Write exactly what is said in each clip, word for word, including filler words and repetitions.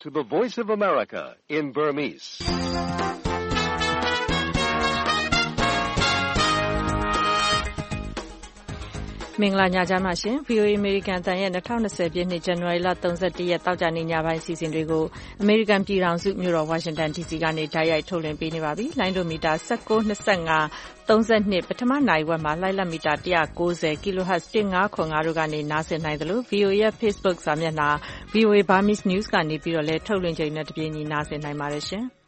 to the Voice of America in Burmese. မင်္ဂလာညချမ်းပါရှင် ဗီအိုအေ American အသံရဲ့twenty twentyပြည့်နှစ် ဇန်နဝါရီလthirty-firstရက်တောက်ကြနေ့ညပိုင်းအစီအစဉ်တွေကို American ပြည်ထောင်စုမြို့တော် Washington ဒီ စီ ကနေတိုက်ရိုက်ထုတ်လွှင့်ပေးနေပါပြီ။လိုင်းဒိုမီတာnineteen, twenty-five, thirty-two ပထမနိုင်ဝက်မှာလိုင်းလက်မီတာone ninety ကီလိုဟတ်ဇ်fifteen fiftyတို့ကနေနားဆင်နိုင်သလို ဗီအိုအေ ရဲ့ Facebook စာမျက်နှာ ဗီအိုအေ Burmese News ကနေပြီးတော့လည်းထုတ်လွှင့်ချိန်နဲ့တပြေးညီနားဆင်နိုင်ပါတယ်ရှင်။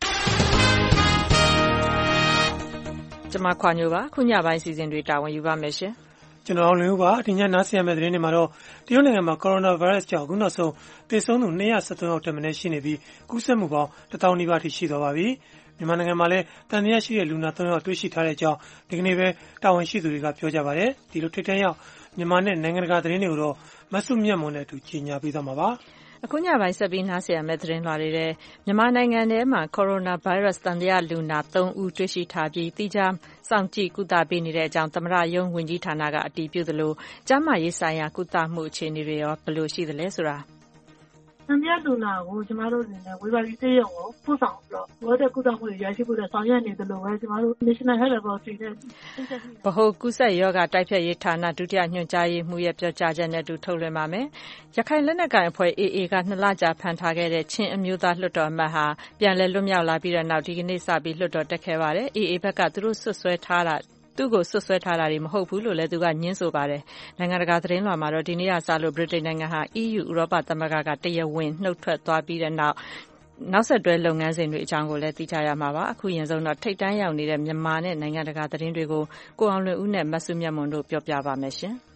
ကျွန်မခွာညိုပါခုညပိုင်းအစီအစဉ်တွေတာဝန်ယူပါမယ်ရှင်။ကျွန်တော်လည်းပါဒီညနားဆင်ရမယ့်သတင်းတွေမှာတော့တရုတ်နိုင်ငံမှာကိုရိုနာဗိုင်းရပ်စ်ကြောင့်အခုနောက်ဆုံးသေဆုံးသူtwo hundred thirteenယောက်ထက်မနည်းရှိနေပြီးကူးစက်မှုပေါင်းone thousandနီးပါးထိရှိသွားပါပြီ။မြန်မာနိုင်ငံမှာလည်းတန်တရားရှိတဲ့လူနာthreeယောက်တွေ့ရှိထားတဲ့အကြောင်းဒီကနေ့ပဲတာဝန်ရှိသူတွေကပြောကြပါတယ်။ဒီလိုထိပ်တန်းရောက်မြန်မာနဲ့နိုင်ငံတကာသတင်းတွေကိုတော့မဆုမြတ်မွန်နဲ့အတူကြီးညာပေးသွားမှာပါ။အခုညပိုင်းဆက်ပြီးနားဆင်ရမယ့်သတင်းလွှာတွေထဲမြန်မာနိုင်ငံထဲမှာကိုရိုနာဗိုင်းရပ်စ်တန်တရားလူနာthreeဦးတွေ့ရှိထားပြီးတိကျစောင့်ကြည့်ကုသပေးနေတဲ့အကြောင်းသမ္မတရုံးဝန်ကြီးဌာနကအတည်ပြုသလိုကျန်းမာရေးဆိုင်ရာကုသမှုအခြေအနေတွေရောဘယ်လိုရှိသလဲဆိုတာတန်တရားလူနာကိုကျမတို့အနေနဲ့ဝေဘာဂီဆေးရုံကိုပို့ဆောင်ပြီးတော့ဝတ်တဲ့ကုသမှုတွေရရှိဖို့ဆောင်ရွက်နေသလိုပဲကျမတို့ National Health Laboratory နဲ့ဗဟိုကူးစက်ရောဂါတိုက်ဖျက်ရေးဌာနဒုတိယညွှန်ကြားရေးမှူးရဲ့ပြောကြားချက်နဲ့အတူထုတ်လွှင့်ပါမယ်။ရခိုင်လက်နက်ကိုင်အဖွဲ့ A A ကနှစ်လကြာဖမ်းထားခဲ့တဲ့ချင်းအမျိုးသားလွှတ်တော်အမတ်ဟာပြန်လည်လွတ်မြောက်လာပြီးတဲ့နောက်ဒီကနေ့စပြီးလွှတ်တော်တက်ခဲ့ပါတယ်။ A A ဘက်ကသူတို့ဆွဆွဲထားတာသူ့ကိုဆွဆွဲထားတာတွေမဟုတ်ဘူးလို့လည်းသူကညင်းဆိုပါတယ်။နိုင်ငံတကာသတင်းလွှာမှာတော့ဒီနေ့ကစလို့ဗြိတိန်နိုင်ငံဟာ E U ဥရောပသမဂ္ဂကတရားဝင်နှုတ်ထွက်သွားပြီးတဲ့နောက်နောက်ဆက်တွဲလုပ်ငန်းစဉ်တွေအကြောင်းကိုလည်းသိကြရမှာပါ။အခုရင်ဆုံးတော့ထိပ်တန်းရောက်နေတဲ့မြန်မာနဲ့နိုင်ငံတကာသတင်းတွေကိုကိုအောင်လွင်ဦးနဲ့မဆုမြတ်မွန်တို့ပြောပြပါမယ်ရှင်။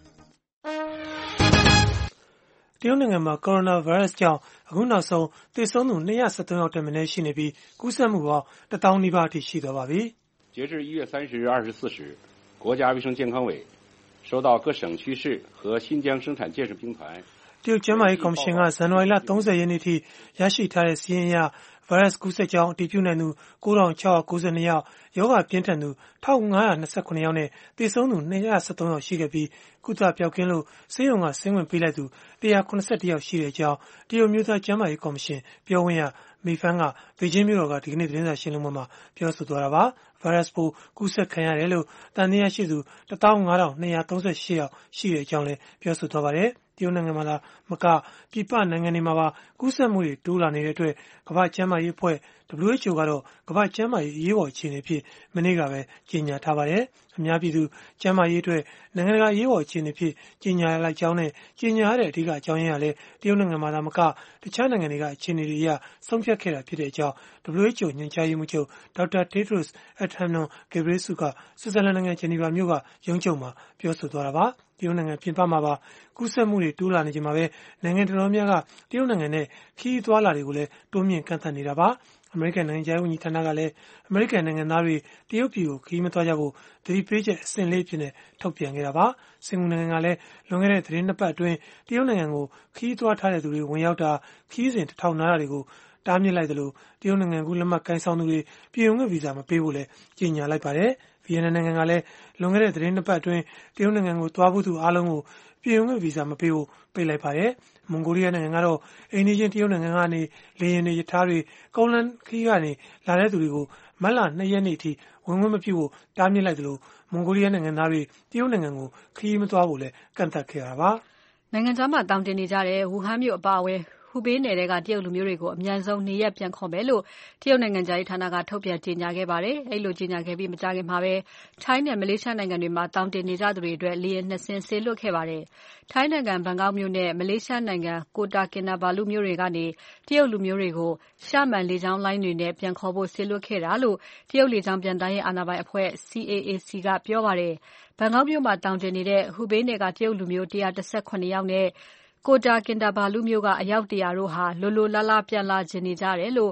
တရုတ်နိုင်ငံမှာကိုရိုနာဗိုင်းရပ်စ်ကြောင့်အခုနောက်ဆုံးသေဆုံးသူtwo hundred thirteenယောက်ထက်မနည်းရှိနေပြီးကူးစက်မှုပေါင်းone thousandနီးပါးအထိရှိသွားပါပြီ။截至一月三十日二十四时，国家卫生健康委收到各省区市和新疆生产建设兵团。 တရုတ်ကျန်းမာရေးကော်မရှင်ကဇန်နဝါရီလthirtyရက်နေ့ထိရရှိထားတဲ့စီးရင်ရဗိုင်းရပ်စ်ကူးစက်ကြောင်းအတည်ပြုနိုင်သူnine thousand six hundred ninety-twoယောက်ယောဂပြင်းထန်သူone thousand five hundred twenty-sevenယောက်နဲ့သေဆုံးသူtwo hundred thirteenယောက်ရှိခဲ့ပြီးကုသပျောက်ကင်းလို့ဆေးရုံကဆင်းဝင်ပေးလိုက်သူone hundred seventy-oneယောက်ရှိတဲ့အကြောင်းတရုတ်မျိုးသားကျန်းမာရေးကော်မရှင်ပြောခွင့်ရမေဖန်းကဘေကျင်းမြို့တော်ကဒီကနေ့သတင်းစာရှင်းလင်းပွဲမှာပြောဆိုသွားတာပါ။ဗိုင်းရပ်စ်ပိုးကူးစက်ခံရတယ်လို့တန်တရားရှိသူone thousand five hundred thirty-threeယောက်ရှိတဲ့အကြောင်းလည်းပြောဆိုသွားပါတယ်။တရုတ်နိုင်ငံမှာမကပြည်ပနိုင်ငံတွေမှာပါကူးစက်မှုတွေတိုးလာနေတဲ့အတွက်ကမ္ဘာ့ကျန်းမာရေးအဖွဲ့ W H O ကတော့ကမ္ဘာ့ကျန်းမာရေးအရေးပေါ်အခြေအနေဖြစ်မနေ့ကပဲကြေညာထားပါတယ်။အများပြည်သူကျန်းမာရေးအတွက်နိုင်ငံတကာအရေးပေါ်အခြေအနေဖြစ်ကြေညာလိုက်ကြောင်းနဲ့ကြေညာရတဲ့အဓိကအကြောင်းရင်းကလည်းတရုတ်နိုင်ငံမှာသာမကတခြားနိုင်ငံတွေကအခြေအနေတွေအရဆုံးဖြတ်ခဲ့တာဖြစ်တဲ့အကြောင်း W H O ညွှန်ကြားရေးမှူးချုပ်ဒေါက်တာ Tedros Adhanom Ghebreyesus ကဆွစ်ဇာလန်နိုင်ငံဂျနီဗာမြို့ကရုံးချုပ်မှာပြောဆိုသွားတာပါ။တရုတ်နိုင်ငံပြင်ပမှာပါကူးစက်မှုတွေတိုးလာနေကြမှာပဲနိုင်ငံတော်များကတရုတ်နိုင်ငံနဲ့ခီးသွွာလာတွေကိုလည်းတိုးမြင့်ကန့်သတ်နေတာပါအမေရိကန်နိုင်ငံခြားရေးဝန်ကြီးဌာနကလည်းအမေရိကန်နိုင်ငံသားတွေတရုတ်ပြည်ကိုခီးမသွားကြဖို့သတိပေးချက်အဆင့်လေးဖြစ်နေထုတ်ပြန်ခဲ့တာပါစင်ကာပူနိုင်ငံကလည်းလွန်ခဲ့တဲ့သတင်းနှစ်ပတ်အတွင်းတရုတ်နိုင်ငံကိုခီးသွားထားတဲ့သူတွေဝင်ရောက်တာခီးစဉ်တစ်ထောင်နားတာတွေကိုတားမြစ်လိုက်တယ်လို့တရုတ်နိုင်ငံကလက်မှတ်ကိုင်ဆောင်သူတွေပြည်ဝင်ခွင့်ဗီဇာမပေးဖို့လည်းကြေညာလိုက်ပါတယ်ဗီယက်နမ်နိုင်ငံကလည်းလွန်ခဲ့တဲ့သတင်းနှစ်ပတ်အတွင်းတရုတ်နိုင်ငံကိုသွားဖို့သူအားလုံးကိုပြည်ဝင်ခွင့်ဗီဇာမပေးဖို့ပိတ်လိုက်ပါတယ်။မွန်ဂိုလီးယားနိုင်ငံကတော့အိမ်နီးချင်းတရုတ်နိုင်ငံကနေလေယာဉ်တွေရထားတွေကုန်းလမ်းခရီးကနေလာတဲ့သူတွေကိုမတ်လtwoရက်နေ့အထိဝင်ခွင့်မပြုဖို့တားမြစ်လိုက်တယ်လို့မွန်ဂိုလီးယားနိုင်ငံသားတွေတရုတ်နိုင်ငံကိုခရီးမသွားဖို့လည်းကန့်သတ်ခဲ့ရတာပါ။နိုင်ငံခြားမှာတောင်းတင်နေကြတဲ့ဝူဟန်မြို့အပါအဝင်ဟူဘေးနယ်တွေကတရုတ်လူမျိုးတွေကိုအမြန်ဆုံးနေရက်ပြန်ခေါ်မယ်လို့တရုတ်နိုင်ငံသားရေးဌာနကထုတ်ပြန်ကြေညာခဲ့ပါတယ်။အဲ့လိုကြေညာခဲ့ပြီးမကြာခင်မှာပဲထိုင်းနဲ့မလေးရှားနိုင်ငံတွေမှာတောင်းတင်နေကြသူတွေအတွက်လေယာဉ်နှစ်စင်းဆေးလွှတ်ခဲ့ပါတယ်။ထိုင်းနိုင်ငံဘန်ကောက်မြို့နဲ့မလေးရှားနိုင်ငံကိုတာကင်နာဘာလူမျိုးတွေကနေတရုတ်လူမျိုးတွေကိုရှာမန်လေကြောင်းလိုင်းတွေနဲ့ပြန်ခေါ်ဖို့ဆေးလွှတ်ခဲ့တာလို့တရုတ်လေကြောင်းပြန်တမ်းရေးအာဏာပိုင်အဖွဲ့ C A A C ကပြောပါတယ်။ဘန်ကောက်မြို့မှာတောင်းတင်နေတဲ့ဟူဘေးနယ်ကတရုတ်လူမျိုးone hundred seventy-sevenယောက်နဲ့ကိုတာကင်တာဘာလူမျိုးကအယောက်one hundredတို့ဟာလိုလိုလားလားပြန်လာခြင်းနေကြတယ်လို့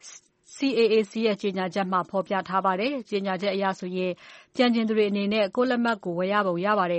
C A A C ရဲ့ကြေညာချက်မှာဖော်ပြထားပါတယ်။ကြေညာချက်အရဆိုရင်ပြန်ကျင်သူတွေအနေနဲ့ကိုလက်မှတ်ကိုဝယ်ရပုံရပါတယ်။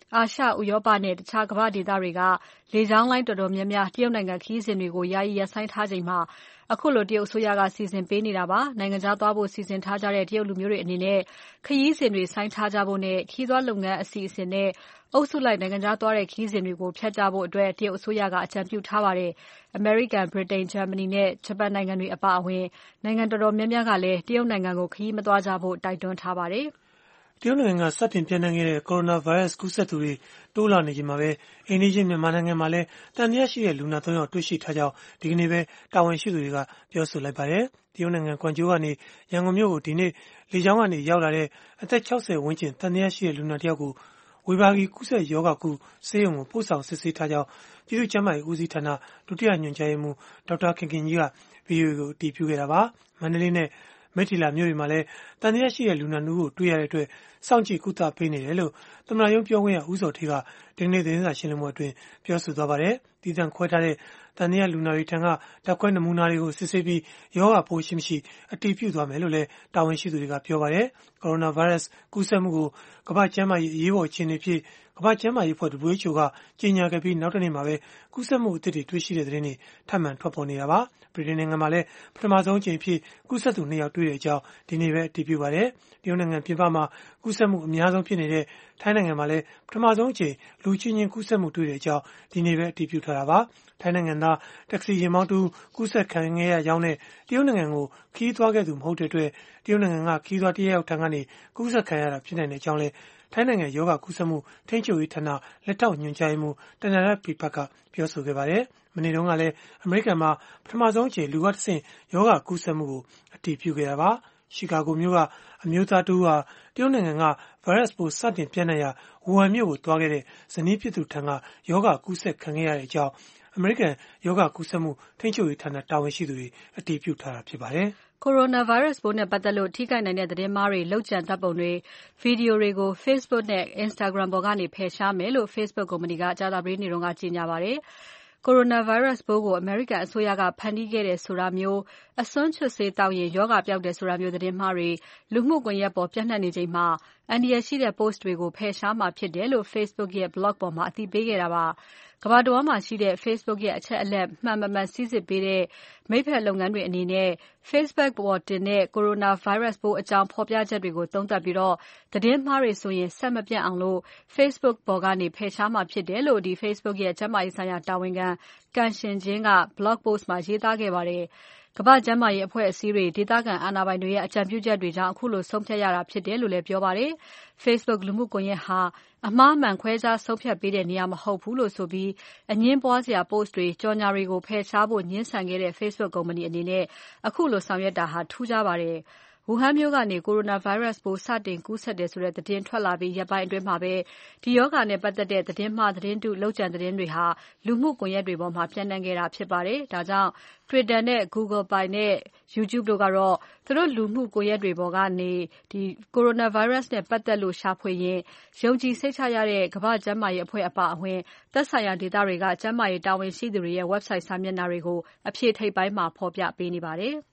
အာရှ၊ဥရောပနဲ့တခြားကမ္ဘာ့ဒေသတွေကလေကြောင်းလိုင်းတော်တော်များများတရုတ်နိုင်ငံခရီးစဉ်တွေကိုယာယီရပ်ဆိုင်းထားချိန်မှာအခုလိုတရုတ်အစိုးရကစီစဉ်ပေးနေတာပါ။နိုင်ငံခြားသွားဖို့စီစဉ်ထားကြတဲ့တရုတ်လူမျိုးတွေအနေနဲ့ခရီးစဉ်တွေဆိုင်းထားကြဖို့နဲ့ခရီးသွားလုပ်ငန်းအစီအစဉ်နဲ့အုပ်စုလိုက်နိုင်ငံခြားသွားတဲ့ခရီးစဉ်တွေကိုဖျက်ကြဖို့အတွက်တရုတ်အစိုးရကအကြံပြုထားပါတယ်။ အမေရိကန်၊ဗြိတိန်၊ဂျာမနီနဲ့ဂျပန်နိုင်ငံတွေအပါအဝင်နိုင်ငံတော်တော်များများကလည်းတရုတ်နိုင်ငံကိုခရီးမသွားကြဖို့တိုက်တွန်းထားပါတယ်။တရုတ်နိုင်ငံကစတင်ပျံ့နှံ့ခဲ့တဲ့ Coronavirus ကူးစက်သူတွေတိုးလာနေချိန်မှာပဲအိမ်နီးချင်းမြန်မာနိုင်ငံမှာလည်းသံသယရှိတဲ့လူနာသုံးယောက်တွေ့ရှိထားကြောင်းဒီကနေ့ပဲတာဝန်ရှိသူတွေကပြောဆိုလိုက်ပါတယ်။တရုတ်နိုင်ငံကွမ်ကျိုးကနေရန်ကုန်မြို့ကိုဒီနေ့လေကြောင်းကနေရောက်လာတဲ့အသက်၆၀ဝန်းကျင်သံသယရှိတဲ့လူနာတစ်ယောက်ကိုဝေဘာဂီကူးစက်ရောဂါကုဆေးရုံကိုပို့ဆောင်စစ်ဆေးထားကြောင်းပြည်သူ့ကျန်းမာရေးဦးစီးဌာနဒုတိယညွှန်ကြားရေးမှူးဒေါက်တာခင်ခင်ကြီးက ဗွီအိုအေ ကိုအတည်ပြုခဲ့တာပါ။မန္တလေးနဲ့မိတ္ထီလာမြို့တွေမှာလည်းသံသယရှိတဲ့လူနာနှစ်ဦးကိုတွေ့ရတဲ့အတွက်စောင့်ကြည့်ကုသပေးနေတယ်လို့သမ္မတရုံးပြောခွင့်ရဦးဇော်ဌေးကဒီကနေ့သတင်းစာရှင်းလင်းပွဲအတွင်းပြောဆိုသွားပါတယ်။တည်တံ့ခွဲထားတဲ့သံသယလူနာတွေထံကဓာတ်ခွဲနမူနာတွေကိုစစ်ဆေးပြီးရောဂါပိုးရှိမရှိအတည်ပြုသွားမယ်လို့လည်းတာဝန်ရှိသူတွေကပြောပါတယ်။ Coronavirus ကူးစက်မှုကိုကမ္ဘာ့ကျန်းမာရေးအရေးပေါ်အခြေအနေဖြစ်ကမ္ဘာ့ကျန်းမာရေးအဖွဲ့ W H O ကကြေညာခဲ့ပြီးနောက်တစ်နေ့မှာပဲကူးစက်မှုအသစ်တွေတွေ့ရှိတဲ့သတင်းတွေထပ်မံထွက်ပေါ်နေတာပါ။ဗြိတိန်နိုင်ငံမှာလည်းပထမဆုံးအကြိမ်ဖြစ်ကူးစက်သူနှစ်ယောက်တွေ့တဲ့အကြောင်းဒီနေ့ပဲအတည်ပြုပါတယ်။တရုတ်နိုင်ငံပြင်ပမှာကူးစက်မှုအများဆုံးဖြစ်နေတဲ့ထိုင်းနိုင်ငံမှာလည်းပထမဆုံးအကြိမ်လူချင်းချင်းကူးစက်မှုတွေ့တဲ့အကြောင်းဒီနေ့ပဲအတည်ပြုထားတာပါ။ထိုင်းနိုင်ငံသားတက္ကစီယာဉ်မောင်းတူကူးစက်ခံခဲ့ရကြောင်းနဲ့တရုတ်နိုင်ငံကိုခရီးသွားခဲ့သူမဟုတ်တဲ့အတွက်တရုတ်နိုင်ငံကခရီးသွားတရက်ယောက်ထံကနေကူးစက်ခံရတာဖြစ်နိုင်တဲ့အကြောင်းလည်းထိုင်းနိုင်ငံယောဂကုသမှုထိန်းချုပ်ရေးဌာနလက်ထောက်ညွှန်ကြားရေးမှူးတနရတ်ပိပတ်ကပြောဆိုခဲ့ပါတယ်။မနေ့တုန်းကလည်းအမေရိကန်မှာပထမဆုံးအကြိမ်လူကတဆင့်ယောဂကုသမှုကိုအတည်ပြုခဲ့တာပါ။ရှီကာဂိုမြို့ကအမျိုးသားတူဟာတရုတ်နိုင်ငံကဗိုင်းရပ်စ်ပိုးစတင်ပြန့်နှံ့ရာဝူဟန်မြို့ကိုသွားခဲ့တဲ့ဇနီးဖြစ်သူထံကယောဂကုသခံခဲ့ရတဲ့အကြောင်းအမေရိကန်ယောဂကုသမှုထိန်းချုပ်ရေးဌာနတာဝန်ရှိသူတွေအတည်ပြုထားတာဖြစ်ပါတယ်။ Coronavirus ပိုးနဲ့ပတ်သက်လို့ထိခိုက်နိုင်တဲ့သတင်းမှားတွေလုပ်ကြံဓာတ်ပုံတွေဗီဒီယိုတွေကို Facebook နဲ့ Instagram ပေါ်ကနေဖယ်ရှားမယ်လို့ Facebook ကုမ္ပဏီကကြာသပတေးနေ့ကကြေညာပါတယ်။ Coronavirus ပိုးကိုအမေရိကန်အစိုးရကဖန်တီးခဲ့တယ်ဆိုတာမျိုးအစွန်းချွတ်ဆေးသောက်ရင်ရောဂါပျောက်တယ်ဆိုတာမျိုးသတင်းမှားတွေလူမှုကွန်ရက်ပေါ်ပြန့်နှံ့နေချိန်မှာအန္တရာယ်ရှိတဲ့ post တွေကိုဖယ်ရှားမှာဖြစ်တယ်လို့ Facebook ရဲ့ blog ပေါ်မှာအသိပေးခဲ့တာပါ။ကမ္ဘာတဝန်းမှာရှိတဲ့ Facebook ရဲ့အချက်အလက်မှန်မမှန်စိစစ်ပေးတဲ့မိတ်ဖက်လုပ်ငန်းတွေအနေနဲ့ Facebook ပေါ်တင်တဲ့ Coronavirus ပိုးအကြောင်းဖော်ပြချက်တွေကိုသုံးသပ်ပြီးသတင်းမှားတွေဆိုရင်ဆက်မပြန့်အောင် Facebook ပေါ်ကနေဖယ်ရှားမှာဖြစ်တယ်လို့ Facebook ရဲ့ကျန်းမာရေးဆိုင်ရာတာဝန်ခံ Kan Shinjin က blog post မှာရေးသားခဲ့ပါတယ်။ကမ္ဘာ့ကျန်းမာရေးအဖွဲ့အစည်းတွေဒေသခံအာဏာပိုင်တွေရဲ့အကြံပြုချက်တွေကြောင့်အခုလိုဆုံးဖြတ်ရတာဖြစ်တယ်လို့လည်းပြောပါတယ်။ Facebook လူမှုကွန်ရက်ဟာအမှားအမှန်ခွဲခြားဆုံးဖြတ်ပေးတဲ့နေရာမဟုတ်ဘူးလို့ဆိုပြီးအငြင်းပွားစရာ post တွေကြော်ငြာတွေကိုဖယ်ရှားဖို့ငြင်းဆန်ခဲ့တဲ့ Facebook ကုမ္ပဏီအနေနဲ့အခုလိုဆောင်ရွက်တာဟာထူးခြားပါတယ်။ဝူဟန်မြို့ကနေ Coronavirus ပိုးစတင်ကူးစက်တယ်ဆိုတဲ့သတင်းထွက်လာပြီးရက်ပိုင်းအတွင်းမှာပဲဒီရောဂါနဲ့ပတ်သက်တဲ့သတင်းမှားသတင်းတုလုပ်ကြံသတင်းတွေဟာလူမှုကွန်ရက်တွေပေါ်မှာပြန့်နှံ့ခဲ့တာဖြစ်ပါတယ်။ဒါကြောင့် Twitter နဲ့ Google ပိုင်တဲ့ YouTube တို့ကတော့သူတို့လူမှုကွန်ရက်တွေပေါ်ကနေ Coronavirus နဲ့ပတ်သက်လို့ရှာဖွေရင်ယုံကြည်စိတ်ချရတဲ့ကမ္ဘာ့ကျန်းမာရေးအဖွဲ့အပါအဝင်သက်ဆိုင်ရာဒေသတွေကကျန်းမာရေးတာဝန်ရှိသူတွေရဲ့ website စာမျက်နှာတွေကိုအဖြေထိပ်ပိုင်းမှာဖော်ပြပေးနေပါတယ်။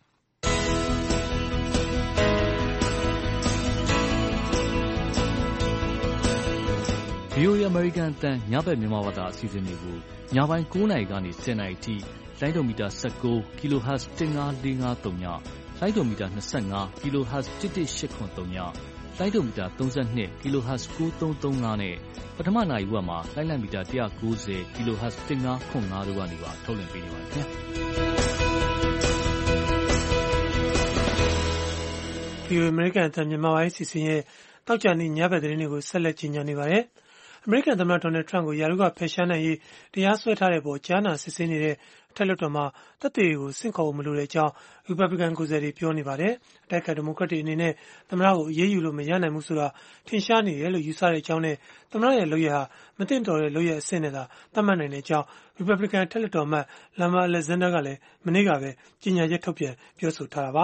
ဗွီအိုအေ American အသံညဘက်မြန်မာဘာသာအစီအစဉ်တွေကိုညပိုင်း၉နာရီကနေ၁၀နာရီအထိလိုင်းဒိုမီတာ၁၉ kilohertz ၁၅၄၅၃ညလိုင်းဒိုမီတာ၂၅ kilohertz ၁၁၈၇၃ညလိုင်းဒိုမီတာ၃၂ kilohertz ၉၃၃၅နဲ့ပထမနာရီဝက်မှာလိုင်းလံမီတာ၁၉၀ kilohertz ၁၅၇၅တို့ကနေပါထုတ်လွှင့်ပေးနေပါတယ်ခင်ဗျာဗွီအိုအေ American အသံမြန်မာပိုင်းစီစဉ်ရဲ့တောက်ကြနေ့ညဘက်သတင်းတွေကိုဆက်လက်ကြီးညာနေပါတယ်။အမေရိကန်သမ္မတဒေါ်နယ်ထရန့်ကိုယာရုကဖယ်ရှားနိုင်ရေးတရားစွဲထားတဲ့ပေါ်ကြားနာစစ်ဆေးနေတဲ့အထက်လွှတ်တော်မှာသက်သေတွေကိုဆင့်ခေါ်ဖို့မလိုတဲ့အကြောင်း Republican ကိုယ်စားလှယ်တွေပြောနေပါတယ်။အတိုက်အခံဒီမိုကရက်တွေအနေနဲ့သမ္မတကိုအရေးယူလို့မရနိုင်ဘူးဆိုတာထင်ရှားနေတယ်လို့ယူဆတဲ့အကြောင်းနဲ့သမ္မတရဲ့လုပ်ရဟာမသင့်တော်တဲ့လုပ်ရအဆင့်နဲ့သာသတ်မှတ်နိုင်တဲ့အကြောင်း Republican အထက်လွှတ်တော်အမတ် Lamar Alexander ကလည်းမနေ့ကပဲကြေညာချက်ထုတ်ပြန်ပြောဆိုထားတာပါ။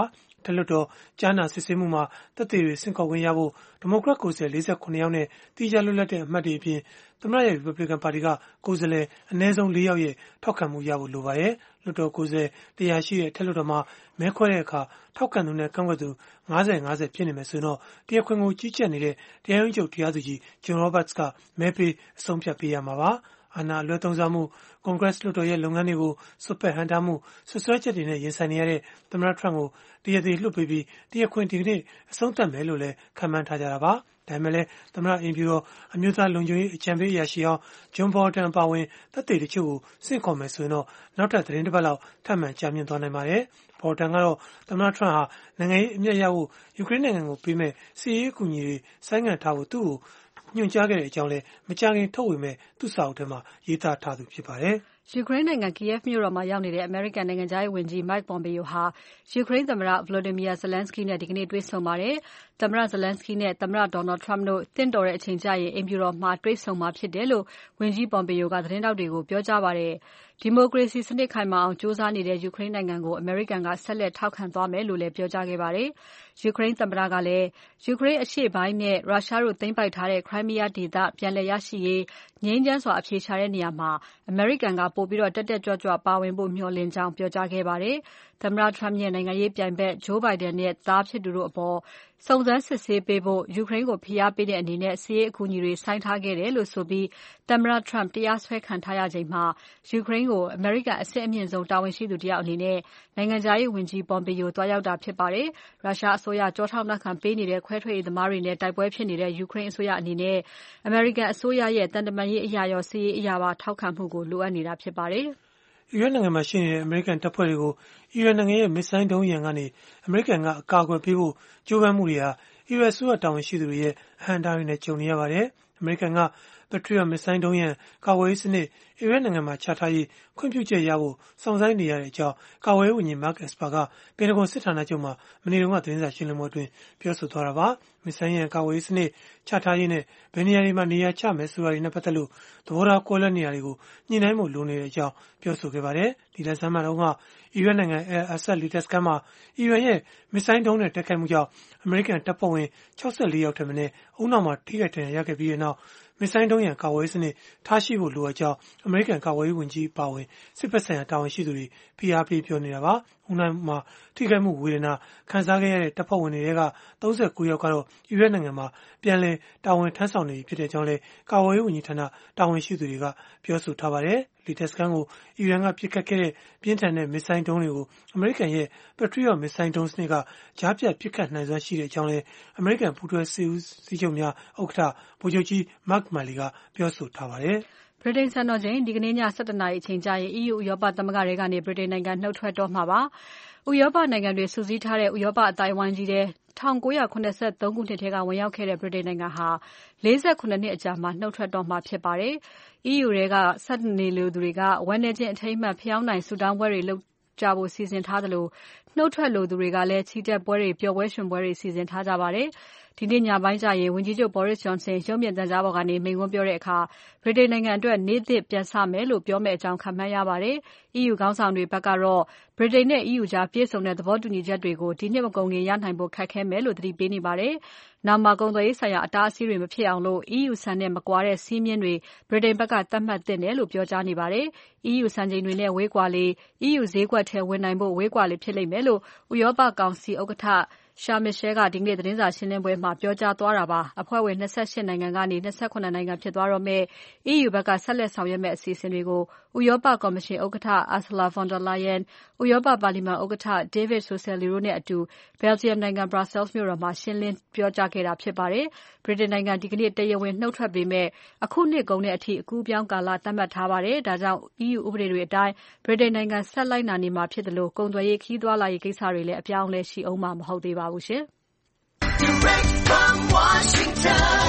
ထက်လွှတ်တော်ကြားနာစစ်ဆေးမှုမှာသက်သေတွေဆင့်ခေါ်ခွင့်ရဖို့ဒီမိုကရက်ကိုယ်စားလှယ် ၄၇ ယောက်နဲ့တီးခြားလွတ်လပ်တဲ့အမတ်တွေအပြင်သမ္မတရဲ့ Republican ပါတီကကိုယ်စားလှယ်အနည်းဆုံး ၄ ယောက်ရဲ့ထောက်ခံမှုရဖို့လိုပါတယ်။လွှတ်တော်ကိုယ်စားလှယ်တရားရှိတဲ့ထက်လွှတ်တော်မှာမဲခွဲတဲ့အခါထောက်ခံသူနဲ့ကန့်ကွက်သူ၅၀ ၅၀ဖြစ်နေမယ်ဆိုရင်တော့တရားခွင်ကိုကြီးကြပ်နေတဲ့တရားရုံးချုပ်တရားသူကြီး John Roberts ကမဲပေးအဆုံးဖြတ်ပေးရမှာပါ။အာဏာအလွဲသုံးစားမှုကွန်ဂရက်လွှတ်တော်ရဲ့လုပ်ငန်းတွေကိုစွက်ဖက်ဟန့်တားမှုဆွဆွဲချက်တွေနဲ့ရင်ဆိုင်နေရတဲ့သမ္မတထရန့်ကိုတရားသေလွှတ်ပေးပြီးတရားခွင်ဒီကနေ့အဆုံးသတ်မယ်လို့လည်းခန့်မှန်းထားကြတာပါ။ဒါပေမဲ့လည်းသမ္မတအိမ်ဖြူတော်အမျိုးသားလုံခြုံရေးအကြံပေးအရာရှိအောင်ဂျွန်ဘော်တန်ပါဝင်သက်သေတချို့ကိုဆင့်ခေါ်မယ်ဆိုရင်တော့နောက်ထပ်သတင်းတစ်ပတ်လောက်ထပ်မံကြာမြင့်သွားနိုင်ပါတယ်။ဘော်တန်ကတော့သမ္မတထရန့်ဟာနိုင်ငံရေးအမြတ်ရဖို့ယူကရိန်းနိုင်ငံကိုပေးမဲ့စီးရေးအကူအညီတွေဆိုင်းငံ့ထားဖို့သူ့ကိုညွှန်ကြားခဲ့တဲ့အကြောင်းလည်းမကြာခင်ထုတ်ဝေမဲ့သူ့စာအုပ်ထဲမှာရေးသားထားသူဖြစ်ပါတယ်။ယူကရိန်းနိုင်ငံ Kyiv မြို့တော်မှာရောက်နေတဲ့အမေရိကန်နိုင်ငံခြားရေးဝန်ကြီး Mike Pompeo ဟာယူကရိန်းသမ္မတ Volodymyr Zelensky နဲ့ဒီကနေ့တွေ့ဆုံပါတယ်။သမ္မတ Zelensky နဲ့သမ္မတ Donald Trump တို့သင့်တော်တဲ့အချိန်ကျရင်အိမ်ဖြူတော်မှာတွေ့ဆုံမှာဖြစ်တယ်လို့ဝန်ကြီး Pompeo ကသတင်းထောက်တွေကိုပြောကြားပါတယ်။ဒီမိုကရေစီစနစ်ခိုင်မာအောင်ကြိုးစားနေတဲ့ယူကရိန်းနိုင်ငံကိုအမေရိကန်ကဆက်လက်ထောက်ခံသွားမယ်လို့လည်းပြောကြားခဲ့ပါတယ်။ယူကရိန်းသမ္မတကလည်းယူကရိန်းအရှေ့ပိုင်းနဲ့ရုရှားတို့သိမ်းပိုက်ထားတဲ့ Crimea ဒေသပြန်လည်ရရှိရေးငြိမ်းချမ်းစွာအဖြေရှာတဲ့နေရာမှာအမေရိကန်ကပိုပြီးတက်တက်ကြွကြွပါဝင်ဖို့မျှော်လင့်ကြောင်းပြောကြားခဲ့ပါတယ်။သမ္မတ Trump ရဲ့နိုင်ငံရေးပြိုင်ဘက် Joe Biden ရဲ့သားဖြစ်သူတို့အပေါ်စုံစမ်းစစ်ဆေးပေးဖို့ယူကရိန်းကိုဖိအားပေးတဲ့အနေနဲ့စစ်ရေးအကူအညီတွေဆိုင်းထားခဲ့တယ်လို့ဆိုပြီးသမ္မတ Trump တရားစွဲခံထားရချိန်မှာယူကရိန်းကိုအမေရိကန်အဆင့်အမြင့်ဆုံးတာဝန်ရှိသူတယောက်အနေနဲ့နိုင်ငံခြားရေးဝန်ကြီး Pompeo သွားရောက်တာဖြစ်ပါတယ်။ရုရှားအစိုးရကြောထောက်နောက်ခံပေးနေတဲ့ခွဲထွက်ရေးသမားတွေနဲ့တိုက်ပွဲဖြစ်နေတဲ့ယူကရိန်းအစိုးရအနေနဲ့အမေရိကန်အစိုးရရဲ့တန်တမာရေးအရာရောစစ်ရေးအရာပါထောက်ခံမှုကိုလိုအပ်နေတာဖြစ်ပါတယ်။အီရတ်နိုင်ငံမှာရှိနေတဲ့အမေရိကန်တပ်ဖွဲ့တွေကိုအီရန်နိုင်ငံရဲ့မစ်ဇိုင်းဒုံးရန်ကနေအမေရိကန်ကအကာအကွယ်ပေးဖို့ကြိုးပမ်းမှုတွေဟာအီရတ်အစိုးရတာဝန်ရှိသူတွေရဲ့အဟန့်အတားတွေနဲ့ကြုံနေရပါတယ်။အမေရိကန်က Patriot မစ်ဇိုင်းဒုံးရန်ကာကွယ်ရေးစနစ်အီရတ်နိုင်ငံမှာချထားရေးခွင့်ပြုချက်ရဖို့စောင့်ဆိုင်းနေရတဲ့အကြောင်းကာကွယ်ရေးဝန်ကြီး Mark Esper ကပင်တဂွန်စစ်ဌာနချုပ်မှာမနေ့တုန်းကသတင်းစာရှင်းလင်းပွဲအတွင်းပြောဆိုသွားတာပါ။မစ်ဇိုင်းရန်ကာကွယ်ရေးစနစ်ချထားရေးနဲ့ဘယ်နေရာတွေမှာနေရာချမယ်ဆိုတာတွေနဲ့ပတ်သက်လို့သဘောထားကွဲလွဲနေရာတွေကိုညှိနှိုင်းဖို့လိုနေတဲ့အကြောင်းပြောဆိုခဲ့ပါတယ်။ဒီလဆန်းမှာတုန်းကအီရတ်နိုင်ငံ Al Asad လေတပ်စခန်းမှာအီရန်ရဲ့မစ်ဇိုင်းဒုံးနဲ့တိုက်ခိုက်မှုကြောင့်အမေရိကန်တပ်ဖွဲ့ဝင်၆၄ယောက်ထက်မနည်းဦးနှောက်မှာထိခိုက်ဒဏ်ရာရခဲ့ပြီးတဲ့နောက်မစ်ဇိုင်းဒုံးရန်ကာကွယ်ရေးစနစ်ထားရှိဖို့လိုအပ်ကြောင်းအမေရိကန်ကာကွယ်ရေးဝန်ကြီးအပါအဝင်စစ်ဘက်ဆိုင်ရာတာဝန်ရှိသူတွေဖိအားပေးပြောနေတာပါ။ဦးနှောက်မှာထိခိုက်မှုဝေဒနာခံစားခဲ့ရတဲ့တပ်ဖွဲ့ဝင်တွေက၃၉ယောက်ကတော့အီရတ်နိုင်ငံမှာပြန်လည်တာဝန်ထမ်းဆောင်နေဖြစ်တဲ့အကြောင်းလည်းကာကွယ်ရေးဝန်ကြီးဌာနတာဝန်ရှိသူတွေကပြောဆိုထားပါတယ်။လေတပ်စခန်းကိုအီရန်ကပစ်ခတ်ခဲ့တဲ့ပြင်းထန်တဲ့မစ်ဇိုင်းဒုံးတွေကိုအမေရိကန်ရဲ့ Patriot မစ်ဇိုင်းဒုံးစနစ်ကကြားပြတ်ပစ်ခတ်နိုင်စွမ်းရှိတဲ့အကြောင်းလည်းအမေရိကန်ပူးတွဲစစ်ဦးစီးချုပ်များဥက္ကဋ္ဌဗိုလ်ချုပ်ကြီး Mark Milley ကပြောဆိုထားပါတယ်။ဗြိတိန်စံတော်ချိန်ဒီကနေ့ည၁၁နာရီအချိန်ကျရင် E U ဥရောပသမဂ္ဂထဲကနေဗြိတိန်နိုင်ငံနှုတ်ထွက်တော့မှာပါ။ဥရောပနိုင်ငံတွေစုစည်းထားတဲ့ဥရောပအသိုင်းအဝိုင်းကြီးထဲ၁၉၇၃ခုနှစ်ထဲကဝင်ရောက်ခဲ့တဲ့ဗြိတိန်နိုင်ငံဟာ၄၇နှစ်အကြာမှာနှုတ်ထွက်တော့မှာဖြစ်ပါတယ်။ E U ထဲကဆက်နေလိုသူတွေကဝမ်းနည်းခြင်းအထိမ်းအမှတ်ဖယောင်းတိုင်ဆုတောင်းပွဲတွေလုပ်ကြဖို့စီစဉ်ထားသလိုနှုတ်ထွက်လိုသူတွေကလည်းချီတက်ပွဲတွေပျော်ပွဲရွှင်ပွဲတွေစီစဉ်ထားကြပါတယ်။ဒီနေ့ညပိုင်းကျရင်ဝန်ကြီးချုပ် Boris Johnson ရုပ်မြင်သံကြားပေါ်ကနေမိန့်ခွန်းပြောတဲ့အခါဗြိတိန်နိုင်ငံအတွက်နေ့သစ်ပြန်စမယ်လို့ပြောမယ့်အကြောင်းခန့်မှန်းရပါတယ်။ E U ခေါင်းဆောင်တွေဘက်ကတော့ဗြိတိန်နဲ့ E U ကြားပြည့်စုံတဲ့သဘောတူညီချက်တွေကိုဒီနှစ်မကုန်ခင်ရနိုင်ဖို့ခက်ခဲမယ်လို့သတိပေးနေပါတယ်။နောက်မှာကုန်သွယ်ရေးဆိုင်ရာအတားအဆီးတွေမဖြစ်အောင်လို့ E U စံနဲ့မကွာတဲ့စည်းမျဉ်းတွေဗြိတိန်ဘက်ကသတ်မှတ်သင့်တယ်လို့ပြောကြားနေပါတယ်။ E U စံချိန်တွေနဲ့ဝေးကွာလေ E U ဈေးကွက်ထဲဝင်နိုင်ဖို့ဝေးကွာလေဖြစ်လိမ့်မယ်လို့ဥရောပကောင်စီဥက္ကဋ္ဌCharles Michel ကဒီကနေ့သတင်းစာရှင်းပွဲမှာပြောကြားသွားတာပါ။အဖွဲ့ဝင်၂၈နိုင်ငံကနေ၂၇နိုင်ငံဖြစ်သွားတော့မယ့် E U ဘက်ကဆက်လက်ဆောင်ရွက်မယ့်အစီအစဉ်တွေကိုဥရောပကော်မရှင်ဥက္ကဋ္ဌ Ursula von der Leyen ဥရောပပါလီမန်ဥက္ကဋ္ဌ David Sassoli တို့နဲ့အတူ Belgium နိုင်ငံ Brussels မြို့တော်မှာရှင်းလင်းပြောကြားခဲ့တာဖြစ်ပါတယ်။ဗြိတိန်နိုင်ငံဒီကနေ့တရားဝင်နှုတ်ထွက်ပေမဲ့အခုနှစ်ကုန်တဲ့အထိအကူးအပြောင်းကာလသတ်မှတ်ထားပါတယ်။ဒါကြောင့် E U ဥပဒေတွေအတိုင်းဗြိတိန်နိုင်ငံဆက်လိုက်နာနေမှာဖြစ်တယ်လို့ကုန်သွယ်ရေးခရီးသွားလာရေးကိစ္စတွေလည်းအပြောင်းအလဲရှိအောင်မှာမဟုတ်သေးပါဘူးရှင်။ Direct from Washington,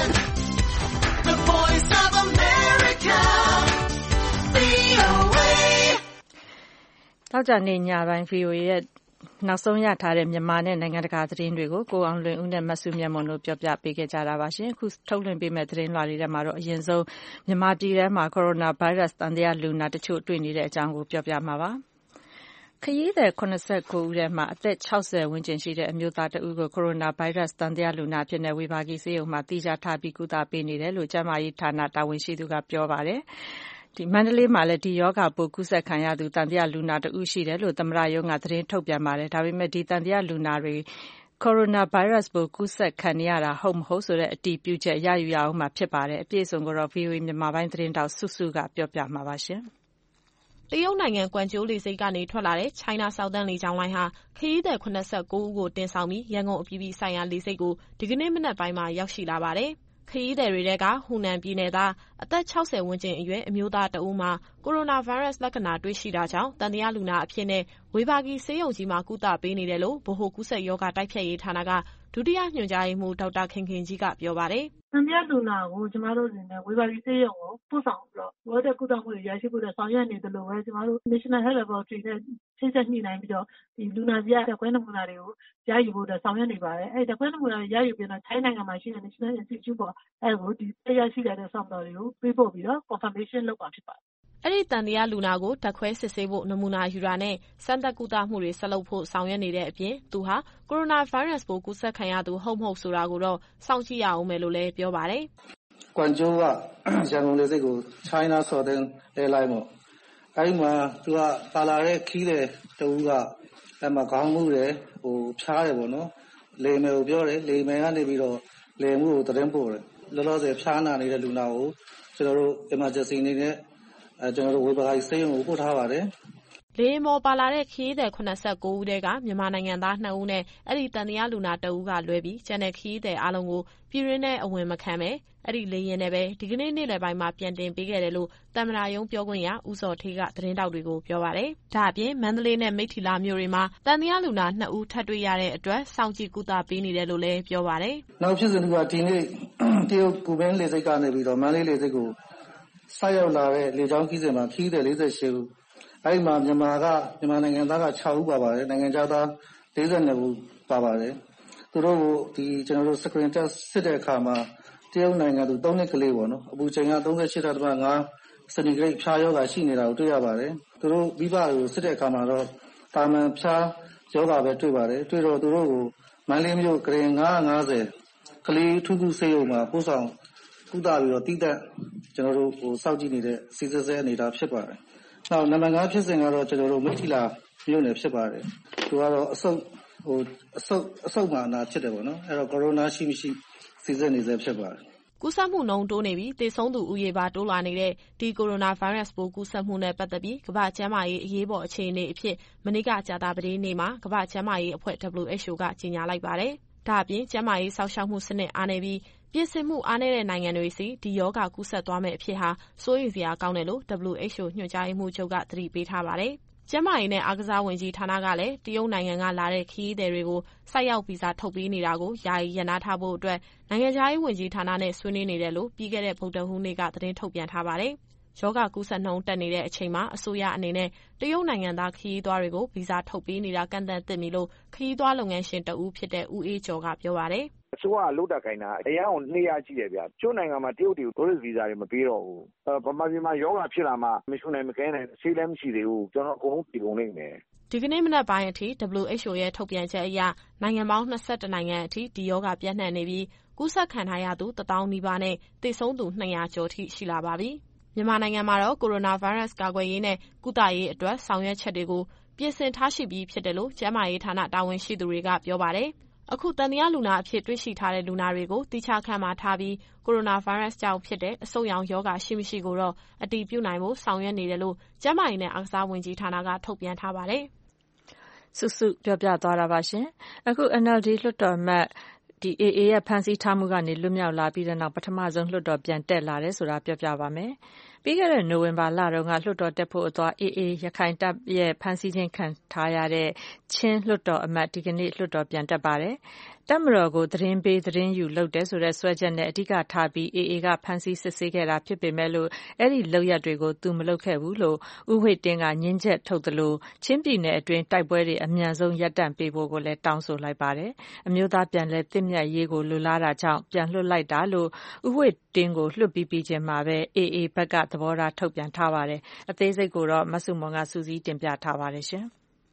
the voice of America, V O A တောက်ကြနေညပိုင်း V O A ရဲ့နောက်ဆုံးရထားတဲ့မြန်မာနဲ့နိုင်ငံတကာသတင်းတွေကိုကိုအောင်လွင်ဦးနဲ့မဆုမြတ်မွန်တို့ပြောပြပေးခဲ့ကြတာပါရှင်အခုထုတ်လွှင့်ပေးမယ့်သတင်းလွှာတွေထဲမှာတော့အရင်ဆုံးမြန်မာပြည်ထဲမှာကိုရိုနာဗိုင်းရပ်စ်တန်တရားလူနာတချို့တွေ့နေတဲ့အကြောင်းကိုပြောပြမှာပါခခရီးသည်၇၉ဦးထဲမှာအသက်၆၀ဝန်းကျင်ရှိတဲ့အမျိုးသားတဦးကိုကိုရိုနာဗိုင်းရပ်စ်သံသယလူနာအဖြစ်နဲ့ဝေဘာဂီဆေးရုံမှာသီးခြားထားပြီးကုသပေးနေတယ်လို့ကျန်းမာရေးဌာနတာဝန်ရှိသူကပြောပါတယ်။ဒီမန္တလေးမှာလည်းဒီရောဂါပိုးကူးစက်ခံရသူသံသယလူနာတဦးရှိတယ်လို့သမ္မတရုံးကသတင်းထုတ်ပြန်ပါတယ်။ဒါပေမဲ့ဒီသံသယလူနာတွေကိုရိုနာဗိုင်းရပ်စ်ပိုးကူးစက်ခံနေရတာဟုတ်မဟုတ်ဆိုတဲ့အတည်ပြုချက်ရယူရအောင်မှာဖြစ်ပါတယ်။အပြည့်အစုံကိုတော့ ဗွီအိုအေ မြန်မာပိုင်းသတင်းတောက်စုစုကပြောပြမှာပါရှင်။တရုတ်နိုင်ငံကွမ်ကျိုးလေဆိပ်ကနေထွက်လာတဲ့ China Southern လေကြောင်းလိုင်းဟာခရီးသည်၇၉ဦးကိုတင်ဆောင်ပြီးရန်ကုန်အပြည်ပြည်ဆိုင်ရာလေဆိပ်ကိုဒီကနေ့မနက်ပိုင်းမှာရောက်ရှိလာပါတယ်။ခရီးသည်တွေထဲကဟူနန်ပြည်နယ်သားအသက်၆၀ဝန်းကျင်အရွယ်အမျိုးသားတဦးမှာကိုရိုနာဗိုင်းရပ်စ်လက္ခဏာတွေ့ရှိတာကြောင့်သံသယလူနာအဖြစ်နဲ့ဝေဘာဂီဆေးရုံကြီးမှာကုသပေးနေတယ်လို့ဗဟိုကူးစက်ရောဂါတိုက်ဖျက်ရေးဌာနကဒုတိယညွှန်ကြားရေးမှူးဒေါက်တာခင်ခင်ကြီးကပြောပါတယ်။သံသယလူနာကိုကျမတို့အနေနဲ့ဝေဘာဂီဆေးရုံကိုပို့ဆောင်ပြီးတော့လိုအပ်တဲ့ကုသမှုတွေရရှိဖို့အတွက်ဆောင်ရွက်နေသလိုပဲကျမတို့ National Health Laboratory နဲ့ချိတ်ဆက်ညှိနှိုင်းပြီးတော့ဒီလူနာစီကဓာတ်ခွဲနမူနာတွေကိုရယူဖို့အတွက်ဆောင်ရွက်နေပါတယ်။အဲဒီဓာတ်ခွဲနမူနာတွေရယူပြီးတော့ထိုင်းနိုင်ငံမှာရှိတဲ့ National Institute ပေါ်အဲကိုဒီရရှိတဲ့ sample တွေကိုပေးပို့ပြီးတော့ confirmation လုပ်ပါဖြစ်ပါတယ်။အဲ့ဒီတန်တရားလူနာကိုဓာတ်ခွဲစစ်ဆေးဖို့နမူနာယူတာနဲ့စမ်းသပ်ကုသမှုတွေဆက်လုပ်ဖို့ဆောင်ရွက်နေတဲ့အပြင်သူဟာကိုရိုနာဗိုင်းရပ်စ်ပိုးကူးစက်ခံရသူဟုတ်မဟုတ်ဆိုတာကိုတော့စောင့်ကြည့်ရအောင်မယ်လို့လည်းပြောပါတယ်။ကွမ်ကျိုးကရန်ကုန်လေဆိပ်ကို China Southern Airline ပေါ့အဲ့ဒီမှာသူကပါလာတဲ့ခီးတဲ့တူကအဲ့မှာခေါင်းမှုတယ်ဟိုဖြားတယ်ပေါ့နော်လေမယ်ကိုပြောတယ်လေမယ်ကနေပြီးတော့လေမှုကိုသတင်းပို့တယ်လောလောဆယ်ဖြားနာနေတဲ့လူနာကိုကျွန်တော်တို့ emergency အနေနဲ့အဲကျွန်တော်တို့ဝေဘာဂီဆေးရုံကိုပို့ထားပါတယ်။လေမော်ပါလာတဲ့ခရီးသည်၇၉ဦးတဲကမြန်မာနိုင်ငံသား၂ဦးနဲ့အဲ့ဒီတန်တရားလူနာတဦးကလွဲပြီးကျန်တဲ့ခရီးသည်အလုံးကိုပြည်ရင်းနဲ့အဝင်မခံပဲအဲ့ဒီလေရင်နဲ့ပဲဒီကနေ့နေ့လယ်ပိုင်းမှာပြန်တင်ပေးခဲ့တယ်လို့တမ္မရာယုံပြောခွင့်ရဦးစောထေးကသတင်းတောက်တွေကိုပြောပါတယ်။ဒါအပြင်မန္တလေးနဲ့မိတ္ထီလာမြို့တွေမှာတန်တရားလူနာ၂ဦးထပ်တွေ့ရတဲ့အတွက်စောင့်ကြည့်ကုသပေးနေတယ်လို့လည်းပြောပါတယ်။နောက်ဖြစ်စဉ်ကဒီနေ့တရုတ်ကူပင်းလေဆိပ်ကနေပြီးတော့မန္တလေးလေဆိပ်ကိုဆိုက်ရောက်လာတဲ့လေကြောင်းခီးစဉ်မှာခီးတဲ့၄၈ဦးအဲ့ဒီမှာမြန်မာကမြန်မာနိုင်ငံသားက၆ဦးပါပါတယ်နိုင်ငံခြားသား၄၂ဦးပါပါတယ်သူတို့ကိုဒီကျွန်တော်တို့ screen test စစ်တဲ့အခါမှာတရုတ်နိုင်ငံသူ၃နှစ်ကလေးပေါ့နော်အပူချိန်က၃၈.၅စင်တီဂရိတ်ဖြားယောဂါရှိနေတာကိုတွေ့ရပါတယ်သူတို့မိဘတွေကိုစစ်တဲ့အခါမှာတော့တာမန်ဖြားယောဂါပဲတွေ့ပါတယ်တွေ့တော့သူတို့ကိုမန္တလေးမြို့ဂရင်၅၅၀ကလေးထုခုဆေးရုံမှာပို့ဆောင်ကုသပြီးတော့တိတက်ကျွန်တော်တို့ဟိုစောင့်ကြည့်နေတဲ့စီစစ်ဆဲအနေတာဖြစ်ပါတယ်။နောက်နံပါတ်၅ဖြစ်စဉ်ကတော့ကျွန်တော်တို့မိထီလာမြို့နယ်ဖြစ်ပါတယ်။သူကတော့အဆုတ်ဟိုအဆုတ်အဆုတ်မှာနာဖြစ်တယ်ပေါ့နော်။အဲ့တော့ကိုရိုနာရှိမရှိစီစစ်နေဆဲဖြစ်ပါတယ်။ကူးစက်မှုနှုန်းတိုးနေပြီးသေဆုံးသူဦးရေပါတိုးလာနေတဲ့ဒီကိုရိုနာဗိုင်းရပ်စ်ပိုးကူးစက်မှုနဲ့ပတ်သက်ပြီးကမ္ဘာ့ကျန်းမာရေးအရေးပေါ်အခြေအနေအဖြစ်မနေ့ကကြာသပတေးနေ့မှာကမ္ဘာ့ကျန်းမာရေးအဖွဲ့ W H O ကကြေညာလိုက်ပါတယ်။ဒါအပြင်ကျန်းမာရေးစောင့်ရှောက်မှုစနစ်အားနည်းပြီးပြင်ဆင်မှုအားနည်းတဲ့နိုင်ငံတွေစီဒီရောဂါကူးစက်သွားမယ့်အဖြစ်ဟာစိုးရိမ်စရာကောင်းတယ်လို့ W H O ညွှန်ကြားရေးမှူးချုပ်ကသတိပေးထားပါတယ်။ကျန်းမာရေးနဲ့အားကစားဝန်ကြီးဌာနကလည်းတရုတ်နိုင်ငံကလာတဲ့ခရီးသည်တွေကိုဆိုက်ရောက်ဗီဇာထုတ်ပေးနေတာကိုယာယီရပ်နားထားဖို့အတွက်နိုင်ငံခြားရေးဝန်ကြီးဌာနနဲ့ဆွေးနွေးနေတယ်လို့ပြီးခဲ့တဲ့ဗုဒ္ဓဟူးနေ့ကသတင်းထုတ်ပြန်ထားပါတယ်။ရောဂါကူးစက်နှုန်းတက်နေတဲ့အချိန်မှာအစိုးရအနေနဲ့တရုတ်နိုင်ငံသားခရီးသွားတွေကိုဗီဇာထုတ်ပေးနေတာကန့်သတ်သင့်ပြီလို့ခရီးသွားလုပ်ငန်းရှင်တဦးဖြစ်တဲ့ဦးအေးကျော်ကပြောပါတယ်။အစိုးရကလုတာကိုင်တာအရန်ကိုနှေးရကြည့်တယ်ဗျ။ကျိုးနိုင်ငံမှာတရုတ်တွေကို tourist visa တွေမပေးတော့ဘူး။ဗမာပြည်မှာရောဂါဖြစ်လာမှမရှုနိုင်မကဲနိုင်ဆေးလည်းမရှိသေးဘူး။ကျွန်တော်အကုန်လုံးပြည်ကုန်နေမယ်။ဒီကနေ့မနက်ပိုင်းအထိ W H O ရဲ့ထုတ်ပြန်ချက်အရနိုင်ငံပေါင်း၂၁နိုင်ငံအထိဒီရောဂါပြန့်နှံ့နေပြီးကူးစက်ခံထားရသူတစ်သောင်းနီးပါးနဲ့သေဆုံးသူ၂၀၀ကျော်ထိရှိလာပါပြီ။မြန်မာနိုင်ငံမှာတော့ကိုရိုနာဗိုင်းရပ်စ်ကာကွယ်ရေးနဲ့ကုသရေးအတွက်ဆောင်ရွက်ချက်တွေကိုပြင်ဆင်ထားရှိပြီးဖြစ်တယ်လို့ကျန်းမာရေးဌာနတာဝန်ရှိသူတွေကပြောပါတယ်။အခုတန်တရားလူနာအဖြစ်တွေ့ရှိထားတဲ့လူနာတွေကိုတိကျခန့်မှာထားပြီးကိုရိုနာဗိုင်းရပ်စ်ကြောင့်ဖြစ်တဲ့အဆုတ်ရောင်ရောဂါရှိမရှိကိုတော့အတည်ပြုနိုင်ဖို့ဆောင်ရွက်နေတယ်လို့ကျန်းမာရေးနဲ့အားကစားဝန်ကြီးဌာနကထုတ်ပြန်ထားပါတယ်။စုစုပြောပြသွားတာပါရှင်။အခု N L D လွှတ်တော်အမတ်ဒီ A A ရဲ့ဖမ်းဆီးထားမှုကနေလွတ်မြောက်လာပြီးတဲ့နောက်ပထမဆုံးလွှတ်တော်ပြန်တက်လာတယ်ဆိုတာပြောပြပါမယ်။ပြီးခဲ့တဲ့နိုဝင်ဘာလတုန်းကလွှတ်တော်တက်ဖို့အသွား A A ရခိုင်တပ်ရဲ့ဖမ်းဆီးခြင်းခံထားရတဲ့ချင်းလွှတ်တော်အမတ်ဒီကနေ့လွှတ်တော်ပြန်တက်ပါတယ်။တပ်မတော်ကိုသတင်းပေးသတင်းယူလုပ်တယ်ဆိုတဲ့စွဲချက်နဲ့အဓိကထားပြီး A A ကဖမ်းဆီးစစ်ဆေးခဲ့တာဖြစ်ပေမဲ့လို့အဲ့ဒီလုပ်ရက်တွေကိုသူမလုပ်ခဲ့ဘူးလို့ဦးဝှေ့တင်းကညှင်းချက်ထုတ်သလိုချင်းပြည်နယ်အတွင်းတိုက်ပွဲတွေအမြန်ဆုံးရပ်တန့်ပေးဖို့ကိုလည်းတောင်းဆိုလိုက်ပါတယ်။အမျိုးသားပြန်လည်သင့်မြတ်ရေးကိုလိုလားတာကြောင့်ပြန်လွှတ်လိုက်တာလို့ဦးဝှေ့တင်းကိုလွှတ်ပြီးပြီးချင်းမှာပဲ A A ဘက်ကသဘောထားထုတ်ပြန်ထားပါတယ်။အသေးစိတ်ကိုတော့မဆုမွန်ကစူးစီးတင်ပြထားပါတယ်ရှင်။